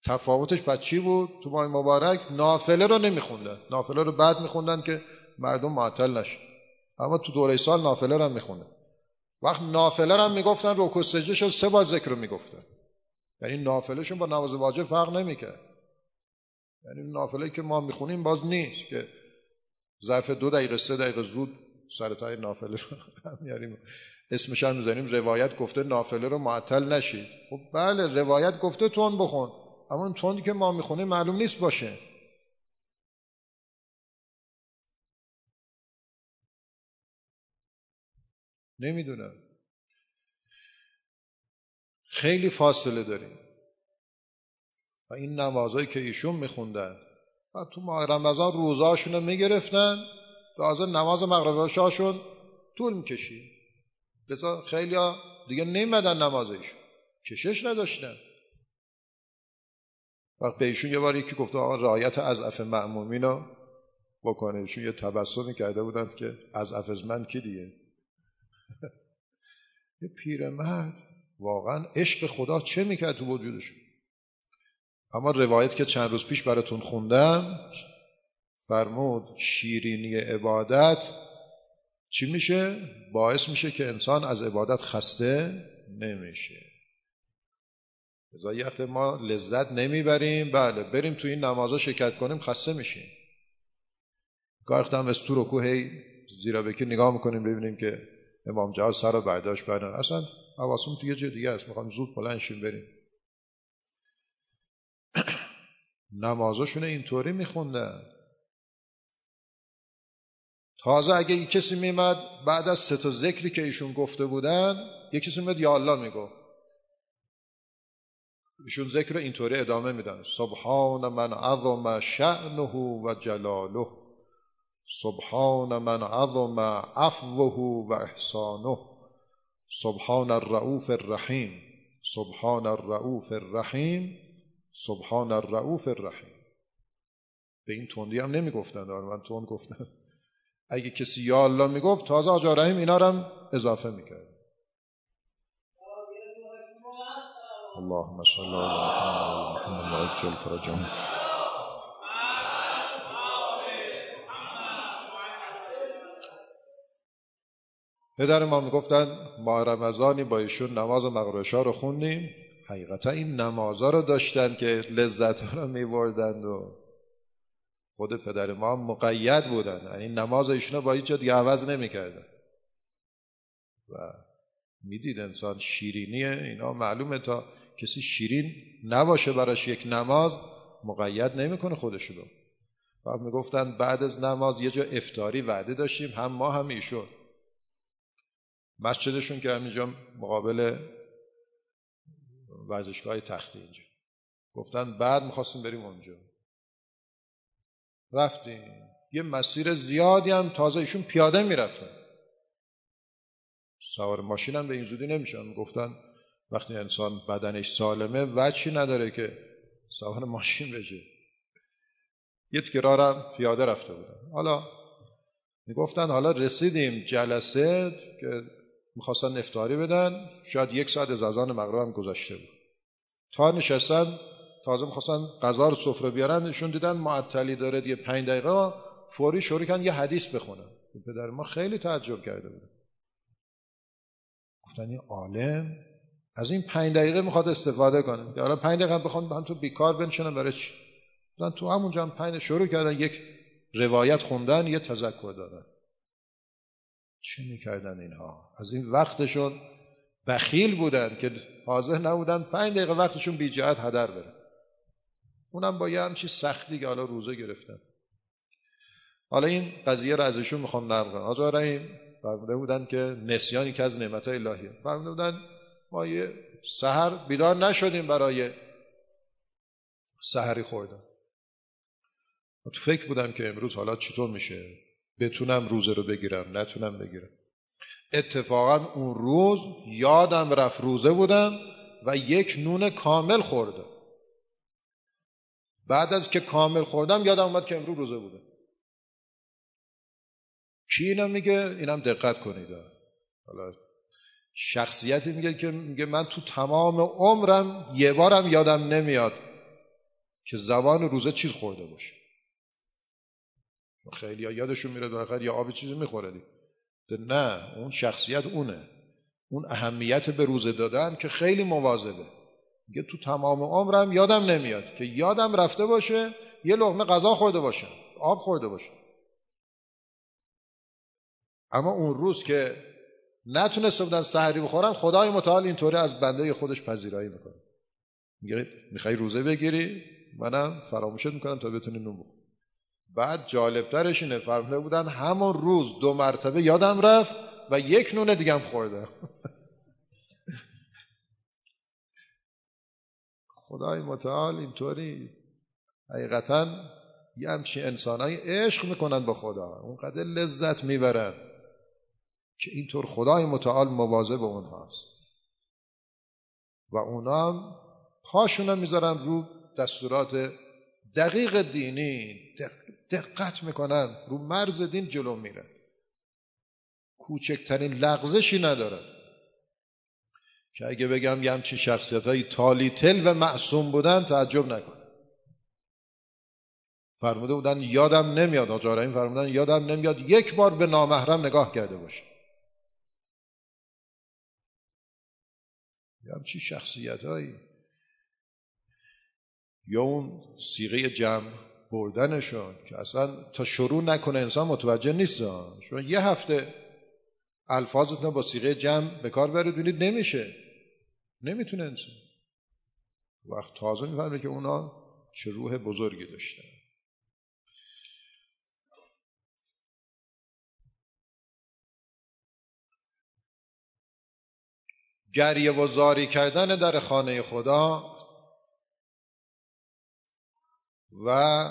تفاوتش پس چی بود؟ تو ماه مبارک نافله رو نمیخوندن، نافله رو بعد میخوندن که مردم معطل نشه، اما تو دوره سال نافله رو هم میخوندن. وقت نافله رو هم میگفتن رکوع سجده شو 3 بار ذکر رو میگفتن، یعنی نافلهشون با نماز واجب فرق نمیکرد. یعنی نافله که ما میخونیم باز نیست که ظرف 2 دقیقه 3 دقیقه زود سرتای نافله رو هم میاریم اسمش هم میذاریم روایت گفته نافله رو معطل نشید. خب بله روایت گفته تون بخون، اما اون توندی که ما میخونیم معلوم نیست باشه. نمیدونم، خیلی فاصله داریم. و این نمازایی که ایشون میخوندن و تو ماه رمضان روزاشون رو میگرفتن، تازه نماز مغرب عشاشون طول میکشید، لذا خیلی ها دیگه نیمدن نمازشون، کشش نداشتن. وقت به ایشون یه بار یکی گفته آقا رعایت اضعف مأمومین رو بکنه، ایشون یه تبسمی کرده بودند که اضعف از من کی دیگه؟ یه پیرمرد واقعا عشق خدا چه میکرد تو وجودشون. اما روایت که چند روز پیش براتون خوندم فرمود شیرینی عبادت چی میشه؟ باعث میشه که انسان از عبادت خسته نمیشه. لذا یه وقت ما لذت نمیبریم، بله بریم تو این نمازها شرکت کنیم خسته میشیم. گاهی هم از تو رکوع هی زیرا بکی نگاه میکنیم ببینیم که امام جواد سر رو برداشت برن، اصلا حواسمون تو یه جای دیگه است، میخوام زود بلند شیم بریم. نمازاشون اینطوری میخوندن. تازه اگه یک کسی میمد بعد از 3 تا ذکری که ایشون گفته بودن یک کسی میمد یا الله میگفت، ایشون ذکر رو اینطوری ادامه میدن: سبحان من عظم شأنه و جلاله، سبحان من عظم عفوه و احسانه، سبحان الرؤوف الرحیم، سبحان الرؤوف الرحیم، سبحان الرؤوف الرحیم. به این تندی هم نمیگفتن، من تند گفتم. اگه کسی یا الله میگفت تازه آجا رحیم اینا رو هم اضافه میکرد. اللهم صل علی محمد و عجل فرجهم. پدر ما میگفتن ماه رمضانی با ایشون نماز مغرب عشا رو خوندیم، حقیقتا این نمازا رو داشتن که لذت ها رو میبردند و خود پدر ما مقید بودن، یعنی نماز ایشون با هیچ جا دیگه عوض نمیکردن و میدید انسان شیرینیه اینا. معلومه تا کسی شیرین نباشه براش یک نماز مقید نمیکنه خودشو. بعد میگفتن بعد از نماز یه جا افطاری وعده داشتیم، هم ما هم ایشون، مسجدشون که همینجا مقابل ورزشگاه تختی اینجا. گفتن بعد میخواستیم بریم اونجا، رفتیم یه مسیر زیادی هم تازه ایشون پیاده میرفتن، سوار ماشین هم به این زودی نمیشن. گفتن وقتی انسان بدنش سالمه وجهی نداره که سوار ماشین بشه. یه تکرار هم پیاده رفته بودن. حالا میگفتن حالا رسیدیم جلسه که میخواستن افطاری بدن، شاید 1 ساعت از اذان مغرب هم گذشته بود. تا نشستن تازه میخواستن غذا رو سفره بیارن، ایشون دیدن معطلی داره دیگه 5 دقیقه، فوری شروع کردن یه حدیث بخونن. پدر ما خیلی تعجب کرده بود. گفتن این عالم از این 5 دقیقه میخواد استفاده کنه، حالا 5 دقیقه بخوان من تو بیکار بنشینن برای چی؟ گفتن تو همونجا هم 5 شروع کردن یک روایت خوندن، یه تذکر دادن. چه میکردن اینها؟ از این وقتشون بخیل بودن که حاضر نبودن 5 دقیقه وقتشون بی جهت هدر بره، اونم با یه همچی سختی که حالا روزه گرفتن. حالا این قضیه رو ازشون میخوام نقل کنم. آقا رحیم فرموده بودن که نسیانی که از نعمتهای الهیه. فرموده بودن ما یه سحر بیدار نشدیم برای سحری خوردن. تو فکر بودم که امروز حالا چطور میشه بتونم روزه رو بگیرم نتونم بگیرم. اتفاقا اون روز یادم رفت روزه بودم و 1 نون کامل خوردم. بعد از که کامل خوردم یادم اومد که امروز روزه بودم. کی اینو میگه؟ اینم دقت کنید. حالا شخصیتی میگه که میگه من تو تمام عمرم یه بارم یادم نمیاد که زبان روزه چیز خورده باشه. خیلی ها یادشون میره بالاخره یا آب چیزی میخوره دیگه. نه، اون شخصیت اونه، اون اهمیت به روزه دادن که خیلی مواظبه. میگه تو تمام عمرم یادم نمیاد که یادم رفته باشه یه لقمه غذا خورده باشم، آب خورده باشم. اما اون روز که نتونسته بودن سحری بخورن، خدای متعال اینطوری از بنده خودش پذیرایی میکنه. میگه میخوای روزه بگیری؟ منم فراموشت میکنم تا بتونی نون بخوری. بعد جالبترش اینه فرموده بودن همون روز 2 مرتبه یادم رفت و 1 نون دیگه هم خوردم. خدای متعال اینطوری حقیقتا یه همچین انسانایی عشق میکنن با خدا، اونقدر لذت میبرن که اینطور خدای متعال مواظب اونهاست و اونا هم پاشون هم میذارن رو دستورات دقیق دینی، دقت میکنن، رو مرز دین جلو میرن، کوچکترین لغزشی ندارن. که اگه بگم یه همچین شخصیت های تالی تل و معصوم بودن تعجب نکنه. فرموده بودن یادم نمیاد، حاج آرایین فرمودن یادم نمیاد 1 بار به نامحرم نگاه کرده باشه. یه همچین شخصیت هایی. یا اون صیغه جمع بردنشون که اصلا تا شروع نکنه انسان متوجه نیست. شما 1 هفته الفاظتون با صیغه جمع به کار بردونید نمیشه، نمیتونه انسان. وقت تازه میفهمه که اونا چه روح بزرگی داشتن. گریه و زاری کردن در خانه خدا و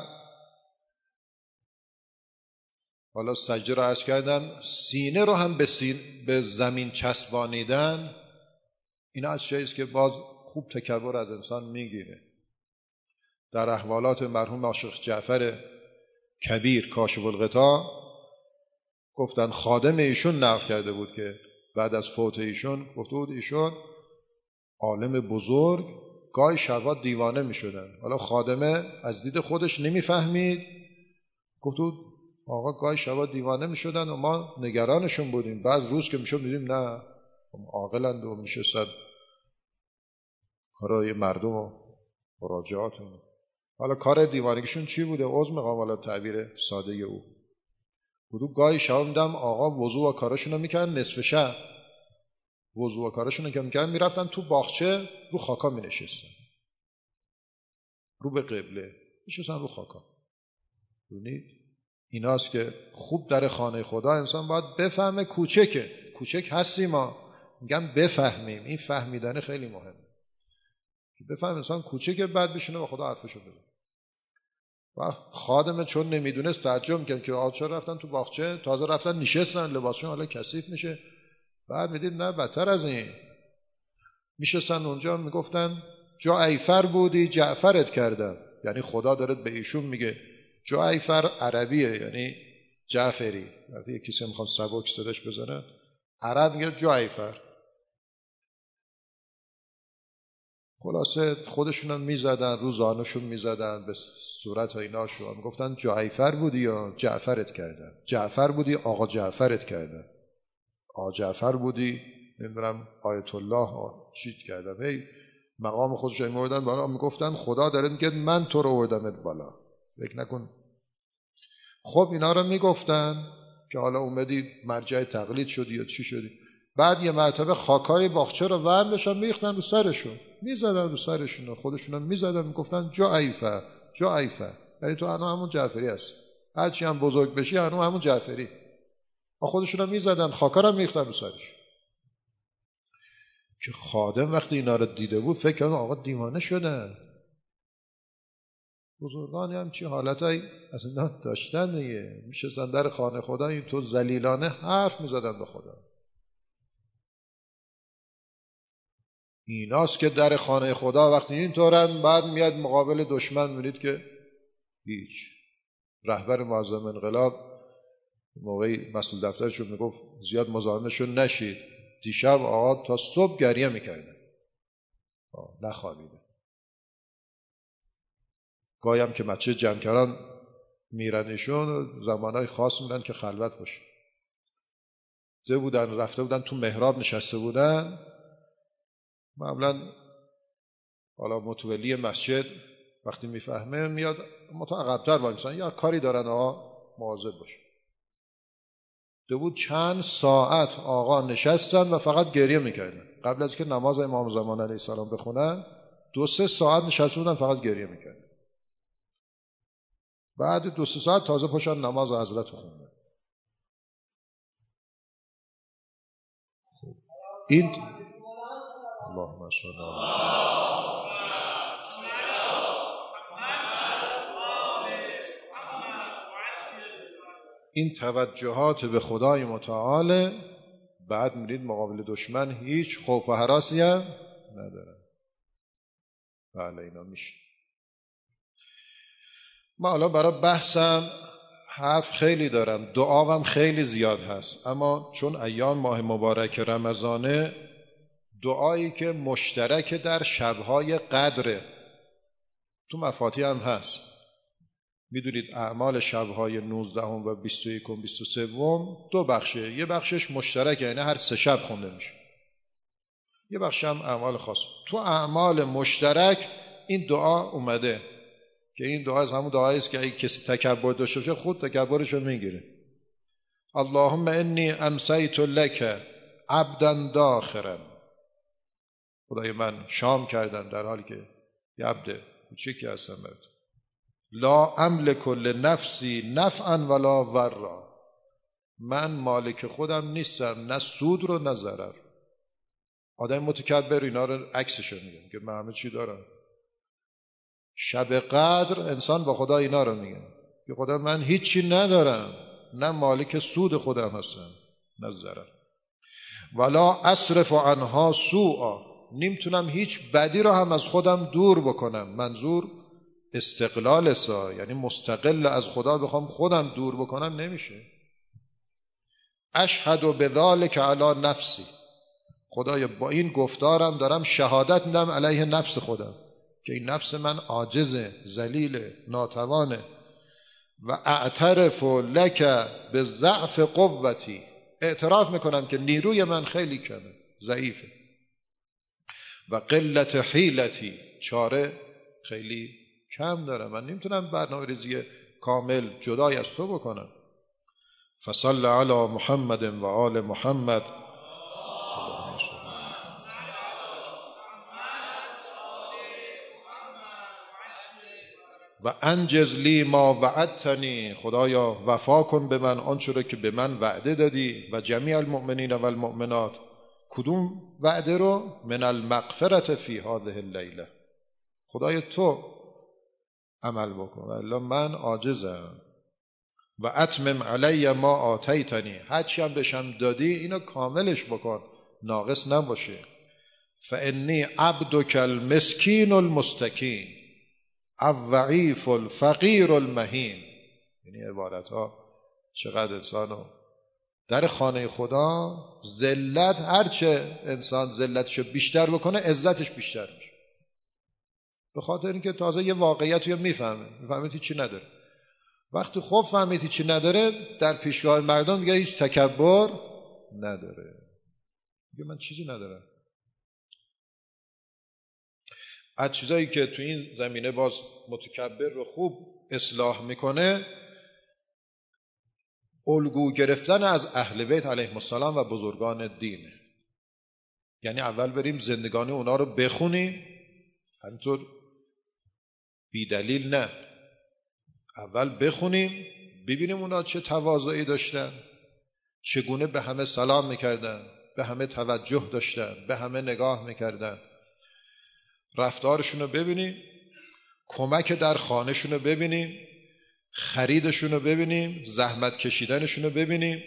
حالا سجده رو عرض کردم، سینه رو هم به زمین چسبانیدن، اینا از چیزی که باز خوب تکبر از انسان میگیره. در احوالات مرحوم عاشق جعفر کبیر کاشف الغطا گفتن خادم ایشون نقل کرده بود که بعد از فوت ایشون گفته بود ایشون عالم بزرگ گاهی شبا دیوانه می شدن. حالا خادمه از دید خودش نمیفهمید، گفته بود آقا گاهی شبا دیوانه می شدن و ما نگرانشون بودیم. بعد روز که می شد میدیم نه عاقلند و می شستن کارای مردم و مراجعات. حالا کار دیوانگیشون چی بوده؟ عذر میخوام حالا تعبیر ساده او. بودو گاهی شب میدم آقا وضو و کاراشون رو میکردن، نصف شب وضو و کاراشون رو که میکردن میرفتن تو باغچه رو خاکا مینشستن، رو به قبله میشستن رو خاکا. ببینید ایناست که خوب در خانه خدا انسان باید بفهمه. کوچک هستیم ما، میگم بفهمیم. این فهمیدن خیلی مهمه که بفهم انسان کوچکه، بعد بشینه با خدا حرفشو بزنه. و خادمه چون نمیدونست تعجب میکنه که آقا رفتن تو باغچه، تازه رفتن نشستن، لباسشون حالا کثیف میشه. بعد میدید نه بدتر از این، میشستن اونجا میگفتن جعفر بودی جعفرت کردم. یعنی خدا داره به ایشون میگه. جعفر عربیه یعنی جعفری. وقتی یکی کسی میخوان سبک صداش بزنن عرب میگه جعفر. خلاصه خودشون میزدن رو زانوشون، میزدن به صورت ایناشون، میگفتن جعفر بودی یا جعفرت کردن، جعفر بودی آقا جعفرت کردن، آقا جعفر بودی نمیدونم آیت الله چیت کردم. هی مقام خودش میوردن بالا، میگفتن خدا داره میگه من تو رو آوردمت بالا، فکر نکن. خب اینا رو میگفتن که حالا اومدی مرجع تقلید شدی یا چی شدی. بعد یه مرتبه خاکای باغچه رو ورمشون میختن رو سرشون، میزدن رو سرشون، خودشون هم میزدن، میگفتن جعفر جعفر. یعنی تو هنوز همون جعفری هست، هرچی هم بزرگ بشی هنوز همون جعفری. خودشون هم میزدن خاکا رو میختن رو سرشون. که خادم وقتی اینا رو دیده بود فکر کنه آقا دیوانه شدن. بزرگانی هم چی حالتایی از اینا داشتن دیگه، میشستن در خانه خدا اینطور ذلیلانه حرف میزدن به خدا. ایناست که در خانه خدا وقتی اینطورن، بعد میاد مقابل دشمن، میبینید که هیچ. رهبر معظم انقلاب موقعی مسئول دفترشون میگفت زیاد مزاحمشون نشید، دیشب آقا تا صبح گریه میکردن، نخوابیده. گاهی هم که مسجد جمکران میرن ایشون زمانهای خاص میرن که خلوت باشه. رفته بودن تو محراب نشسته بودن، معمولا حالا متولی مسجد وقتی میفهمه میاد متعقب‌تر وایسن یا کاری دارن آقا مواظب باشه. بود چند ساعت آقا نشستن و فقط گریه میکردن قبل از که نماز امام زمان علیه السلام بخونن. 2-3 ساعت نشسته بودن فقط گریه میکردن. بعد 2-3 ساعت تازه پشتن نماز حضرت خوندن. این اللهم صل علی این توجهات به خدای متعال، بعد میرید مقابل دشمن هیچ خوف و هراسی هم نداره. بله اینا میشه. ما حالا برای بحثم حرف خیلی دارم، دعاوم خیلی زیاد هست، اما چون ایام ماه مبارک رمضانه، دعایی که مشترک در شبهای قدره تو مفاتیح هم هست. میدونید اعمال شبهای 19 و 21 و 23 2 بخشه. یه بخشش مشترک، یعنی هر 3 شب خونده میشه. یه بخش هم اعمال خاص. تو اعمال مشترک این دعا اومده که این دعا از همون دعایی است که اگه کسی تکبر داشته باشه خود تکبرش رو میگیره. اللهم انی امسیت لک عبدا داخرا. خدای من شام کردم در حالی که یه عبد کوچکی هستم برات. لا املک لنفسی نفعا ولا ضرا. من مالک خودم نیستم، نه سود رو نه ضرر. آدم متکبر اینا رو عکسش میگه که من همه چی دارم. شب قدر انسان با خدا اینا رو میگه که خدا من هیچی ندارم، نه مالک سود خودم هستم نه ضرر. ولا اصرف عنها سوءا. نمیتونم هیچ بدی رو هم از خودم دور بکنم. منظور استقلال سا، یعنی مستقل از خدا بخوام خودم دور بکنم نمیشه. اشهد بذلک علی نفسی. خدایا با این گفتارم دارم شهادت میدم علیه نفس خودم که این نفس من عاجزه، ذلیل، ناتوانه. و اعترف لک بضعف قوتی. اعتراف میکنم که نیروی من خیلی کمه، ضعیفه. و قلت حیلتی. چاره خیلی کم دارم، من نمیتونم برنامه‌ریزی کامل جدای از تو بکنم. فصل علی محمد و آل محمد. و انجز لی ما وعدتنی. خدایا وفا کن به من آنچه را که به من وعده دادی. و جمیع المؤمنین و المؤمنات. کدوم وعده رو؟ من المغفرة فی هذه اللیله. خدای تو عمل بکن والله من عاجزم. و اتمم علی ما آتیتنی. هرچی هم بشم دادی اینو کاملش بکن، ناقص نباشه. فانی عبدک المسکین المستکین الضعیف الفقیر المهین. یعنی عبارت ها چقدر انسانو در خانه خدا ذلت، هرچه انسان ذلتشو بیشتر بکنه عزتش بیشتر میشه. به خاطر اینکه تازه یه واقعیتی رو میفهمه هیچی نداره. وقتی خوب فهمید هیچی نداره، در پیشگاه مردم میگه هیچ تکبر نداره، میگه من چیزی ندارم. از چیزایی که تو این زمینه باز متکبر رو خوب اصلاح میکنه، الگو گرفتن از اهل بیت علیهم السلام و بزرگان دینه. یعنی اول بریم زندگانی اونا رو بخونیم، همینطور بی دلیل نه، اول بخونیم ببینیم اونا چه تواضعی داشتن، چگونه به همه سلام میکردن، به همه توجه داشتن، به همه نگاه میکردن، رفتارشون رو ببینیم، کمک در خانهشون رو ببینیم، خریدشون رو ببینیم، زحمت کشیدنشون رو ببینیم.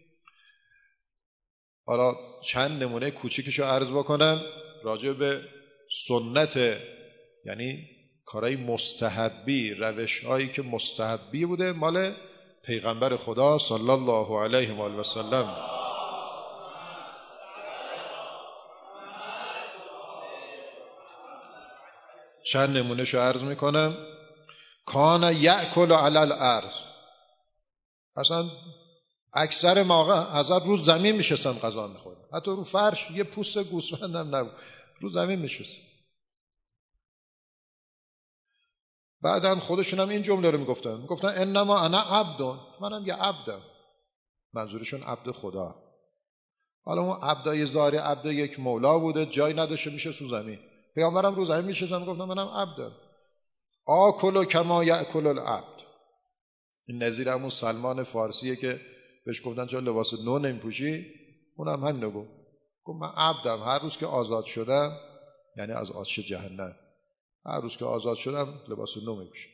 حالا چند نمونه کوچیکشو عرض بکنم راجع به سنت، یعنی کارهای مستحبی، روش‌هایی که مستحبی بوده مال پیغمبر خدا صلی الله علیه و آله و سلم. چند نمونهشو عرض میکنم. کان یأکل علی الارض. اصلا اکثر موقع حضرت رو زمین میشستن غذا میخوردن، حتی رو فرش یه پوست گوسفند هم نبود، رو زمین میشستن. بعدم خودشون هم این جمله رو میگفتن انما انا عبد، منم یه عبدم. منظورشون عبد خدا. حالا اون عبدای ظاهری عبد یک مولا بوده، جای نداشته میشه رو زمین. پیامبرم رو زمین میشستن میگفتن منم عبدم. آکل کما یأکل العبد. این نظیر همون سلمان فارسیه که بهش گفتن چرا لباس نو نمیپوشی، اونم همینو گفت من عبدم، هر روز که آزاد شدم، یعنی از آتش جهنم، هر روز که آزاد شدم لباس نو میپوشم.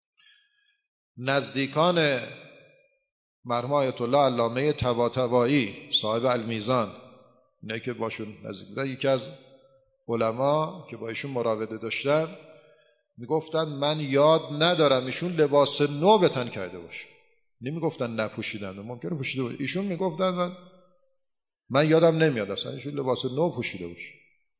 نزدیکان مرحوم آیت الله علامه طباطبایی صاحب المیزان، نه که باشون نزدیک بودن، یکی از علما که با ایشون مراوده داشتن میگفتن من یاد ندارم ایشون لباس نو به تن کرده باشه. نمیگفتن نپوشیدن، ممکنه پوشیده باشه. ایشون میگفتن من یادم نمیاد اصلا ایشون لباس نو پوشیده باشه.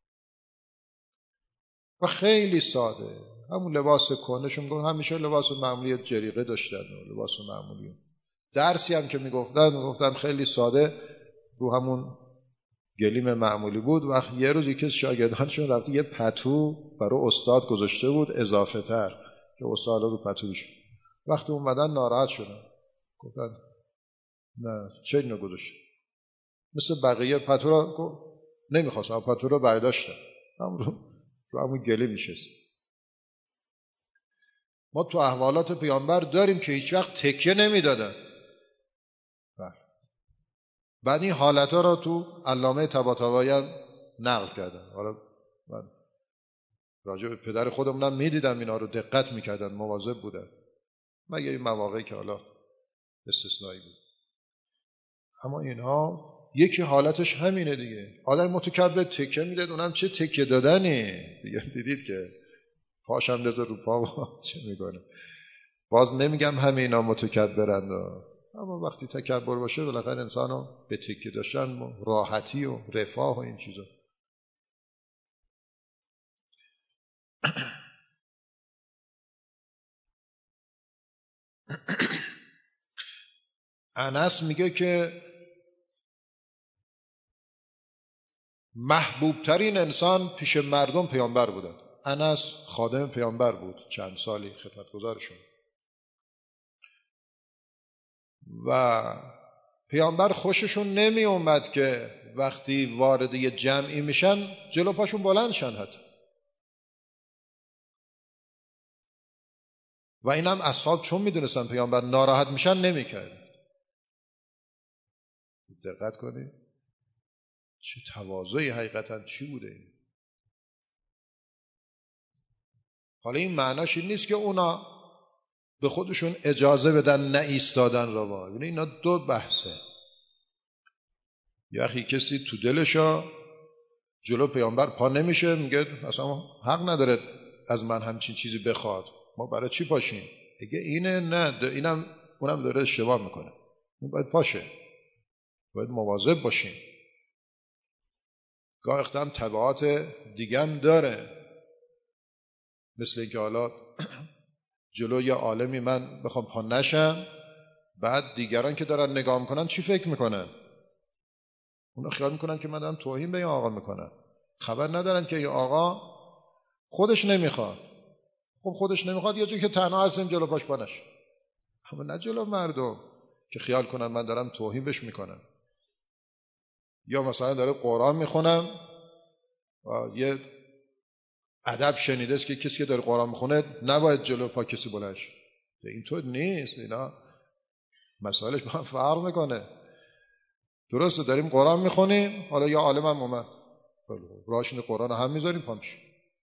و خیلی ساده، همون لباس کهنه‌شون گفت همیشه لباس معمولی جریقه داشتن و لباس معمولی. درسی هم که میگفتن خیلی ساده، رو همون گلیم معمولی بود. وقت یه روز یکی از شاگردانشون رفته یه پتو برای استاد گذاشته بود اضافه تر که استاد رو پتو بشه. وقتی اومدن ناراحت شدن، گفتن نه چه اینو گذاشته، مثل بقیه پتو رو نمیخواستن، پتو رو برداشتن، رو همون گلی میشست. ما تو احوالات پیامبر داریم که هیچ وقت تکیه نمیدادن. بعد این حالت ها را تو علامه طباطبایی هم نقل کردن. حالا من راجع به پدر خودمونم میدیدم اینا رو دقت میکردن، مواظب بودن، مگه این مواقعی که حالا استثنایی بود. اما اینها یکی حالتش همینه دیگه. آدم متکبر تکیه میداد، اونم چه تکیه دادنی دیگه. دیدید که پاشم لذا رو پا چه میکنه. باز نمیگم همه اینا متکبرند، اما وقتی تکبر باشه بالاخره انسانو به تکیه داشتن راحتی و رفاه و این چیزا. انس میگه که محبوب ترین انسان پیش مردم پیامبر بودن. انس خادم پیامبر بود، چند سالی خدمتگزارشون، و پیامبر خوششون نمی اومد که وقتی وارد یه جمعی میشن جلو پاشون بلند شن حتی. و اینم اصحاب چون میدونستن پیامبر ناراحت میشن نمیکرد. دقت کنید چه تواضعی حقیقتا چی بوده این. حالا این معناش این نیست که اونا به خودشون اجازه بدن نه ایستادن روا. یعنی اینا دو بحثه. یا اخی کسی تو دلشا جلو پیامبر پا نمیشه، میگه اصلا حق نداره از من همچین چیزی بخواد، ما برای چی پاشیم؟ اگه اینه نه اینم اونم داره اشتباه میکنه، این باید پاشه، باید مواظب باشیم. گاه اختم تبعات دیگه هم داره، مثل اینکه حالا جلو یه عالمی من بخوام پا نشم، بعد دیگران که دارن نگاه میکنن چی فکر میکنن؟ اونا خیال میکنن که من دارم توهین به این آقا میکنم، خبر ندارن که این آقا خودش نمیخواد. خب خودش نمیخواد یه جایی که تنها هستیم جلو پاش پا نشه، اما نه جلو مردم که خیال کنن من دارم توهین بهش میکنم. یا مثلا داره قرآن میخونم و یه ادب شنیده است که کسی که داره قرآن میخونه نباید جلو پا کسی بلند شه. اینطور نیست، اینا مسائلش با هم فرق میکنه. درسته داریم قرآن میخونیم، حالا یا عالم هم اومد راشن قرآن هم میذاریم پا میشه.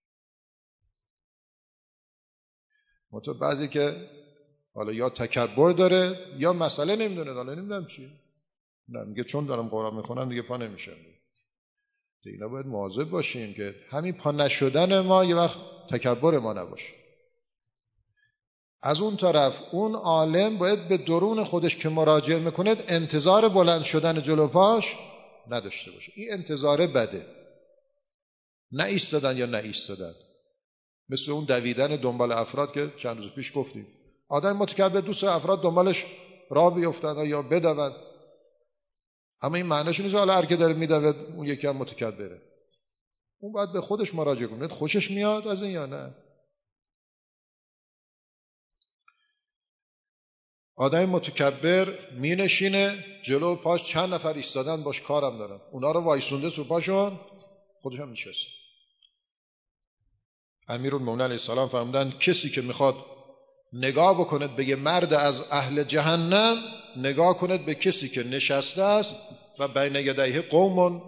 منطقه بعضی که حالا یا تکبر داره یا مسئله نمیدونه، حالا نمیدونم چی، نه میگه چون دارم قرآن میخونم دیگه پا نمیشه. اینا باید مواظب باشیم که همین پا نشدن ما یه وقت تکبر ما نباشه. از اون طرف اون عالم باید به درون خودش که مراجعه میکنه انتظار بلند شدن جلو پاش نداشته باشه. این انتظار بده، نه ایستادن یا نه ایستادن. مثل اون دویدن دنبال افراد که چند روز پیش گفتیم. آدم متکبر دوست افراد دنبالش راه بیفتن یا بدون، اما این معنیش نیست حالا هر که داره میدود اون یکی هم متکبره. اون باید به خودش مراجعه کنه، خوشش میاد از این یا نه. آدم متکبر می نشینه جلو پاش چند نفر ایستادن باش کارم دارن، اونا رو وایسونده سو پاشون، خودش هم نشسته. امیرالمومنین علیه السلام فرمودن کسی که میخواد نگاه بکند به یه مرد از اهل جهنم، نگاه کند به کسی که نشسته است و بین یدیه قوم،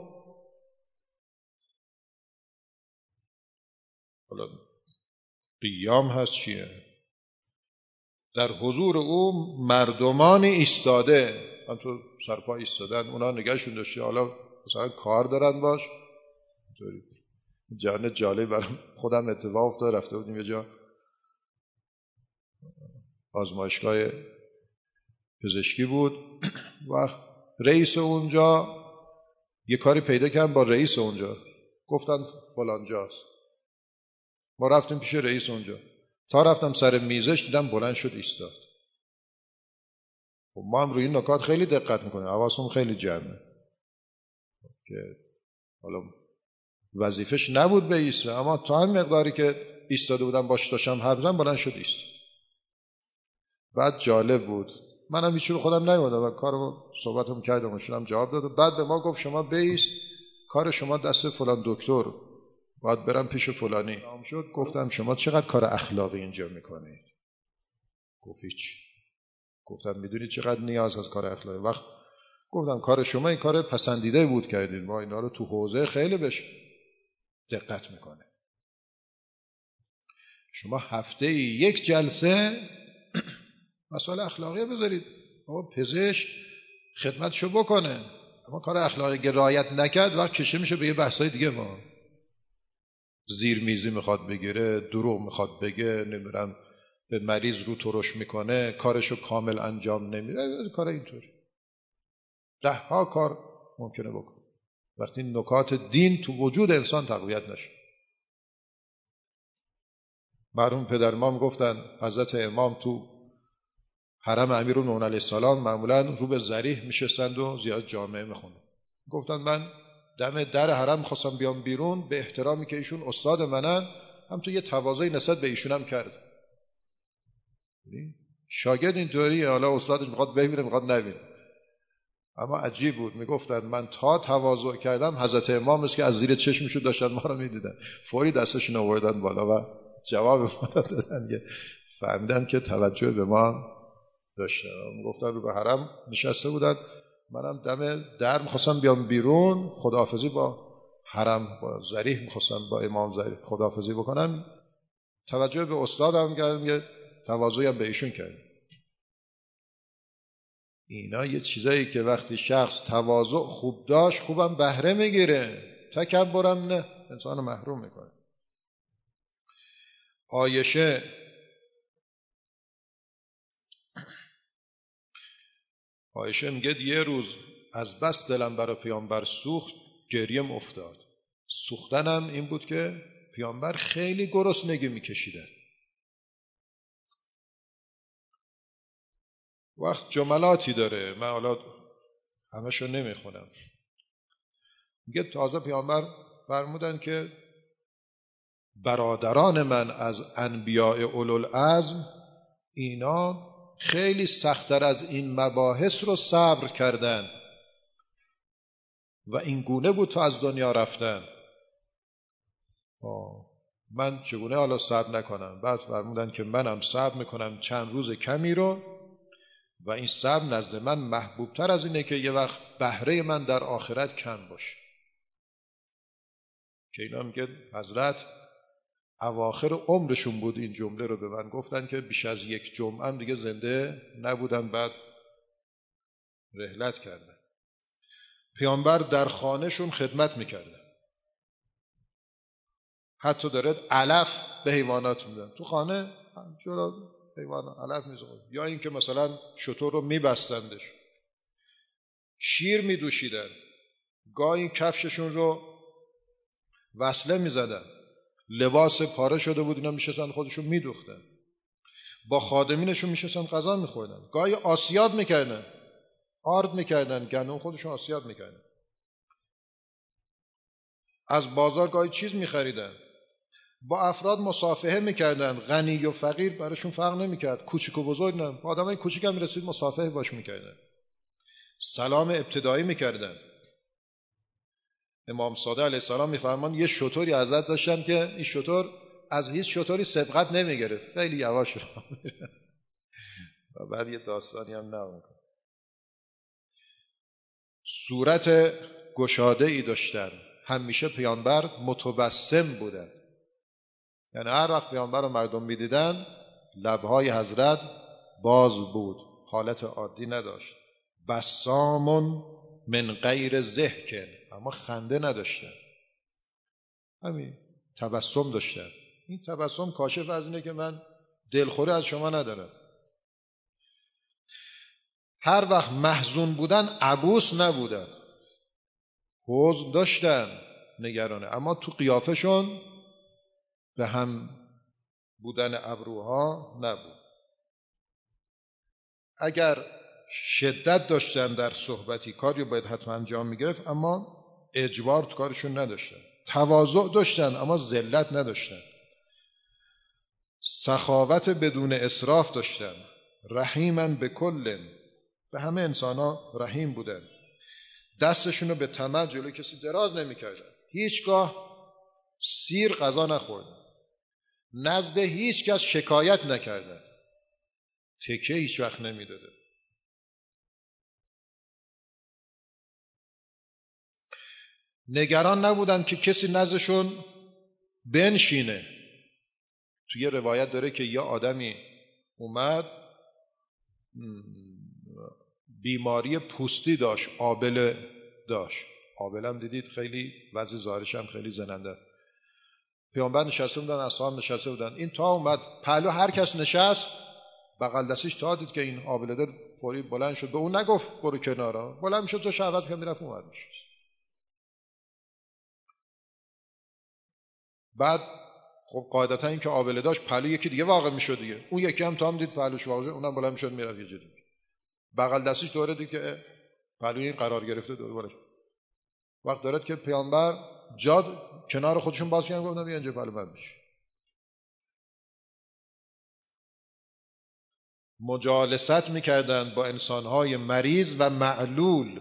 حالا قیام هست چیه، در حضور او مردمانی ایستاده، هم تو سرپا ایستادن، اونا نگهشون داشته، حالا مثلا کار دارن باش. اینطوری جان جالب برام خودم اتفاق افتاد، رفته بودیم یه جا آزمایشگاه پزشکی بود و رئیس اونجا یه کاری پیدا کردن با رئیس اونجا، گفتن فلان جاست. ما رفتیم پیش رئیس اونجا، تا رفتم سر میزش دیدم بلند شد ایستاد. ما هم روی این نکات خیلی دقت میکنیم، حواسمون خیلی جمعه که حالا وظیفش نبود به ایسته، اما تا هم مقداری که ایستاده بودم باش داشتم حرف زدم بلند شد ایستاد. بعد جالب بود، منم هیچ رو خودم نیومدم و کارو صحبتم کردم، شدم جواب داد و بعد به ما گفت شما بیست، کار شما دست فلان دکتر، باید برم پیش فلانی. شد گفتم شما چقدر کار اخلاقی اینجا میکنید؟ گفت هیچ. گفتم میدونید چقدر نیاز از کار اخلاقی؟ وقت گفتم کار شما این کار پسندیده بود کردید، ما اینا رو تو حوزه خیلی بهش دقت میکنه. شما هفته یک جلسه مسائل اخلاقی بذارید، بابا پزشک خدمتشو بکنه، اما کار اخلاقی که رعایت نکرد وقت کشه میشه به یه بحثای دیگه. ما زیرمیزی میخواد بگیره، دروغ میخواد بگه، نمیدونم به مریض رو ترش میکنه، کارشو کامل انجام نمیده، کار اینطوری 10 ها کار ممکنه بکنه وقتی نکات دین تو وجود انسان تقویت نشه. مرحوم پدرمام گفتن حضرت امام تو حرم امیرالمومنین علیه السلام معمولا رو به ضریح میشستند و زیاد جامعه میخوندن. گفتن من دم در حرم خواستم بیام بیرون، به احترامی که ایشون استاد منن، هم تو یه تواضعی نسبت به ایشونم کرد. شاگرد اینطوریه، حالا استادش میخواد ببینه میخواد نبینه. اما عجیب بود، میگفتن من تا تواضع کردم حضرت امام است که از زیر چشمشون داشتن ما رو میدیدن، فوری دستشون آوردن بالا و جواب ما دادن که فهمیدن که توجه به ما داشتن. میگفتن رو به حرم نشسته بودن، منم دم در میخواستم بیام بیرون، خداحافظی با حرم با ضریح میخواستم با امام ضریح خداحافظی بکنم، توجه به استادم کردم، یه تواضعی هم به ایشون کردم. اینا یه چیزایی که وقتی شخص تواضع خوب داشت خوبم بهره میگیره، تکبرم نه، انسان محروم میکنه. عایشه میگه یه روز از بس دلم برای پیامبر سوخت، گریم افتاد. سوختنم این بود که پیامبر خیلی گرسنگی میکشیدن. وقت جملاتی داره، من حالا همشو نمیخونم. میگه تازه پیامبر فرمودن که برادران من از انبیاء اولوالعزم اینا خیلی سخت‌تر از این مباحث رو صبر کردن و این گونه بود تا از دنیا رفتن. من چگونه حالا صبر نکنم؟ بعد فرمودن که منم صبر میکنم چند روز کمی رو و این صبر نزد من محبوبتر از اینه که یه وقت بهره من در آخرت کم باشه. که اینا میگه حضرت اواخر عمرشون بود این جمله رو به من گفتن که بیش از 1 جمعه هم دیگه زنده نبودن، بعد رحلت کردن. پیامبر در خانهشون خدمت میکردن، حتی دارد علف به حیوانات میدن تو خانه، جلو حیوانات علف میذارن، یا اینکه مثلا شتر رو میبستندش، شیر میدوشیدن، گاهی کفششون رو وصله میزدن، لباس پاره شده بود، اینا میشستن خودشون میدوختن، با خادمینشون میشستن غذا میخوردن، گاهی آسیاب میکردن، آرد میکردن، گندم خودشون آسیاب میکردن، از بازار گاهی چیز میخریدن، با افراد مصافحه میکردن، غنی و فقیر براشون فرق نمیکرد، کوچیک و بزرگ نه، آدمای کوچیک هم رسید مصافحه باش میکردن، سلام ابتدایی میکردن. امام صادق علیه السلام میفرمان یه شتری حضرت داشتن که این شتر از هیچ شتری سبقت نمیگرفت، خیلی یواش و بعد یه داستانی هم نقل میکنه. صورت گشاده ای داشتن، همیشه پیامبر متبسم بودن، یعنی هر وقت پیامبر رو مردم میدیدن لبهای حضرت باز بود، حالت عادی نداشت. بسامون من غیر ضحک، اما خنده نداشتن، همین تبسم داشتن. این تبسم کاشف از اینه که من دلخوری از شما ندارم. هر وقت محزون بودن عبوس نبودن، حزن داشتن، نگرانه، اما تو قیافشون به هم بودن ابروها نبود. اگر شدت داشتن در صحبتی، کاری باید حتما انجام میگرفت، اما اجبار تو کارشون نداشتن. تواضع داشتن اما ذلت نداشتن. سخاوت بدون اسراف داشتن. رحیما بکل، به همه انسانا رحیم بودن. دستشونو به طمع جلوی کسی دراز نمیکردن. هیچگاه سیر غذا نخوردن. نزد هیچ کس شکایت نکردن. تکه هیچ وقت نمیداده. نگران نبودن که کسی نزدشون بنشینه. توی یه روایت داره که یه آدمی اومد بیماری پوستی داشت، آبله داشت. آبله هم دیدید خیلی وضع ظاهرش هم خیلی زننده. پیامبر نشسته بودن، اصحاب نشسته بودن، این تا اومد پهلو هر کس نشست، بغل دستش تا دید که این آبله دار فوری بلند شد، به اون نگفت برو کنارا، بلند شد جاش عوض کرد میرفت اونور میشست. بعد خب قاعدتا این که آبله داشت پهلو یکی دیگه واقع میشد دیگه، اون یکی هم تا هم دید پهلوش واقع شد، اونم بلند میشد میرفت یه جوری. بغل دستش دوره دید که پهلوی این قرار گرفته، دوره بالش. وقت دارد که پیامبر جاد کنار خودشون باز کردن، گفتن بیا اینجا پهلو بند بشه. مجالست میکردند با انسانهای مریض و معلول.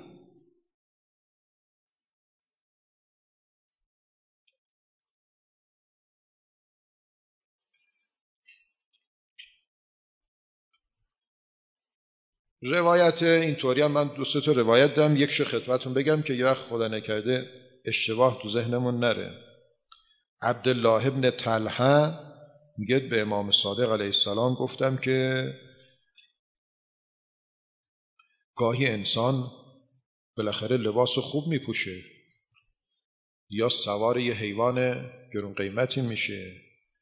روایت اینطوری هم من 2-3 تا روایت دارم، یکشو خدمتتون بگم که یه وقت خدا نکرده اشتباه تو ذهنمون نره. عبدالله ابن طلحه میگه به امام صادق علیه السلام گفتم که گاهی انسان بالاخره لباس خوب میپوشه یا سوار یه حیوان گرون قیمتی میشه،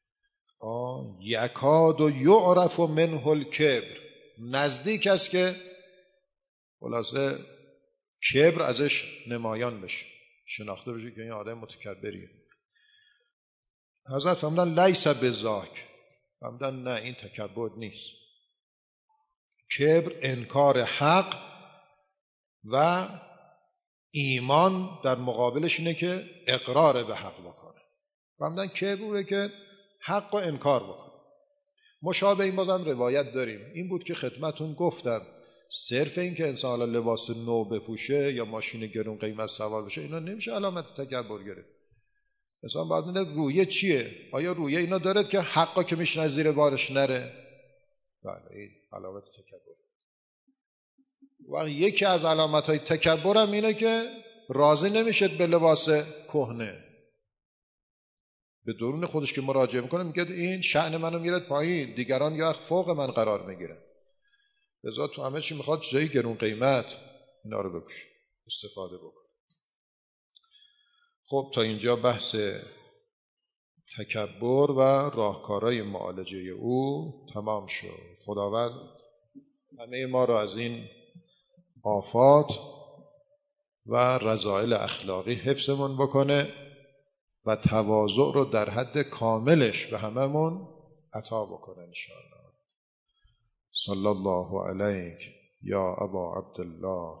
یکاد و یعرف منه الکبر، نزدیک است که خلاصه کبر ازش نمایان بشه، شناخته بشه که این آدم متکبریه. حضرت فرمودن لیس بذاک، فرمودن نه این تکبر نیست. کبر انکار حق و ایمان در مقابلش اینه که اقرار به حق بکنه. فرمودن کبره که حق و انکار بکنه. مشابه این بازم روایت داریم، این بود که خدمتون گفتم صرف این که انسان حالا لباس نو بپوشه یا ماشین گرون قیمت سوار بشه اینا نمیشه علامت تکبر گرفت. انسان باید ببینه رویه چیه، آیا رویه اینا دارد که حقا که میشنه زیر بارش نره؟ بله این علامت تکبر. و یکی از علامت‌های تکبر هم اینه که راضی نمیشه به لباس کهنه، به درون خودش که مراجعه میکنه میگه این شأن منو میرد پایین، دیگران یا فوق من قرار میگیرن، لذا تو همه چی میخواد جای گرون قیمت اینا رو بپوشه، استفاده بکنه. خب تا اینجا بحث تکبر و راهکارهای معالجه او تمام شد. خداوند همه ما را از این آفات و رذائل اخلاقی حفظمون بکنه و تواضع رو در حد کاملش به هممون عطا بکنه انشاءالله. صلی الله علیک یا ابا عبدالله.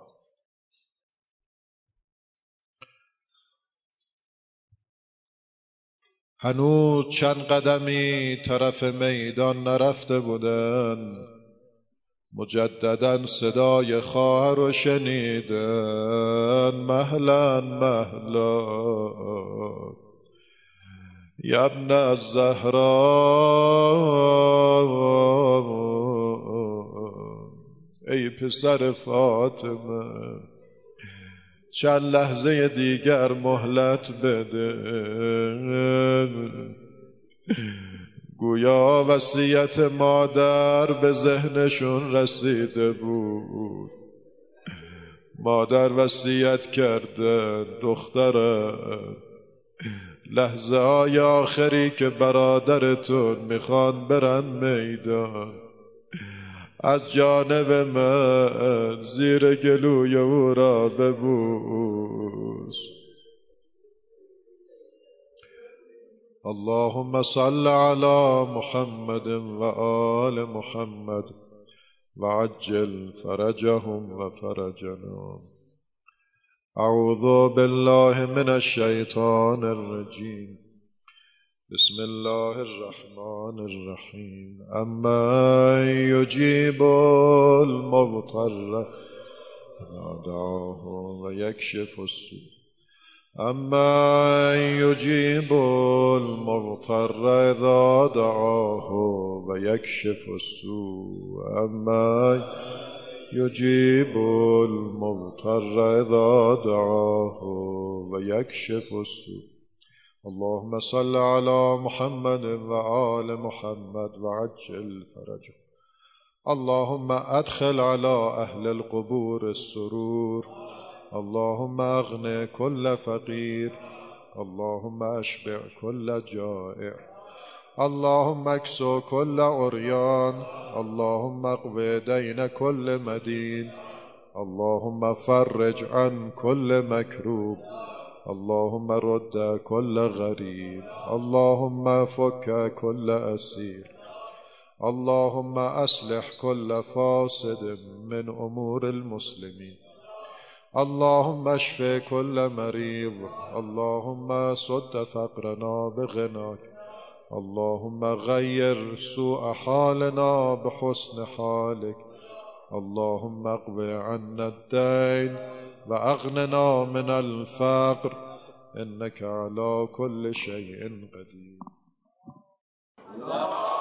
هنوز چند قدمی طرف میدان نرفته بودن، مجددا صدای خواهر رو شنیدن. مهلا مهلا یا ابن الزهرا، ای پسر فاطمه چند لحظه دیگر مهلت بده. گویا وصیت مادر به ذهنشون رسیده بود. مادر وصیت کرده دخترم لحظه های آخری که برادرتون میخوان برن میدان، از جانب من زیر گلوی او را ببوس. اللهم صل على محمد و آل محمد و عجل فرجهم و فرجنا. اعوذ بالله من الشیطان الرجیم. بسم الله الرحمن الرحیم. اما یجیب المضطر اذا دعاه و یکشف السوء. اما یجیب المضطر اذا دعاه و یکشف السوء. اما یجیب المضطر اذا دعاه و یکشف السوء. اللهم صل على محمد و آل محمد و عجل فرجه. اللهم ادخل على اهل القبور السرور. اللهم اغن كل فقير. اللهم اشبع كل جائع. اللهم اكسو كل عريان. اللهم اقض دين كل مدين. اللهم فرج عن كل مكروب. اللهم رد كل غريب. اللهم فك كل أسير. اللهم أصلح كل فاسد من أمور المسلمين. اللهم اشف كل مريض. اللهم سد فقرنا بغناك. اللهم غير سوء حالنا بحسن حالك. اللهم اقض عنا الدين وأغننا من الفقر إنك على كل شيء قدير.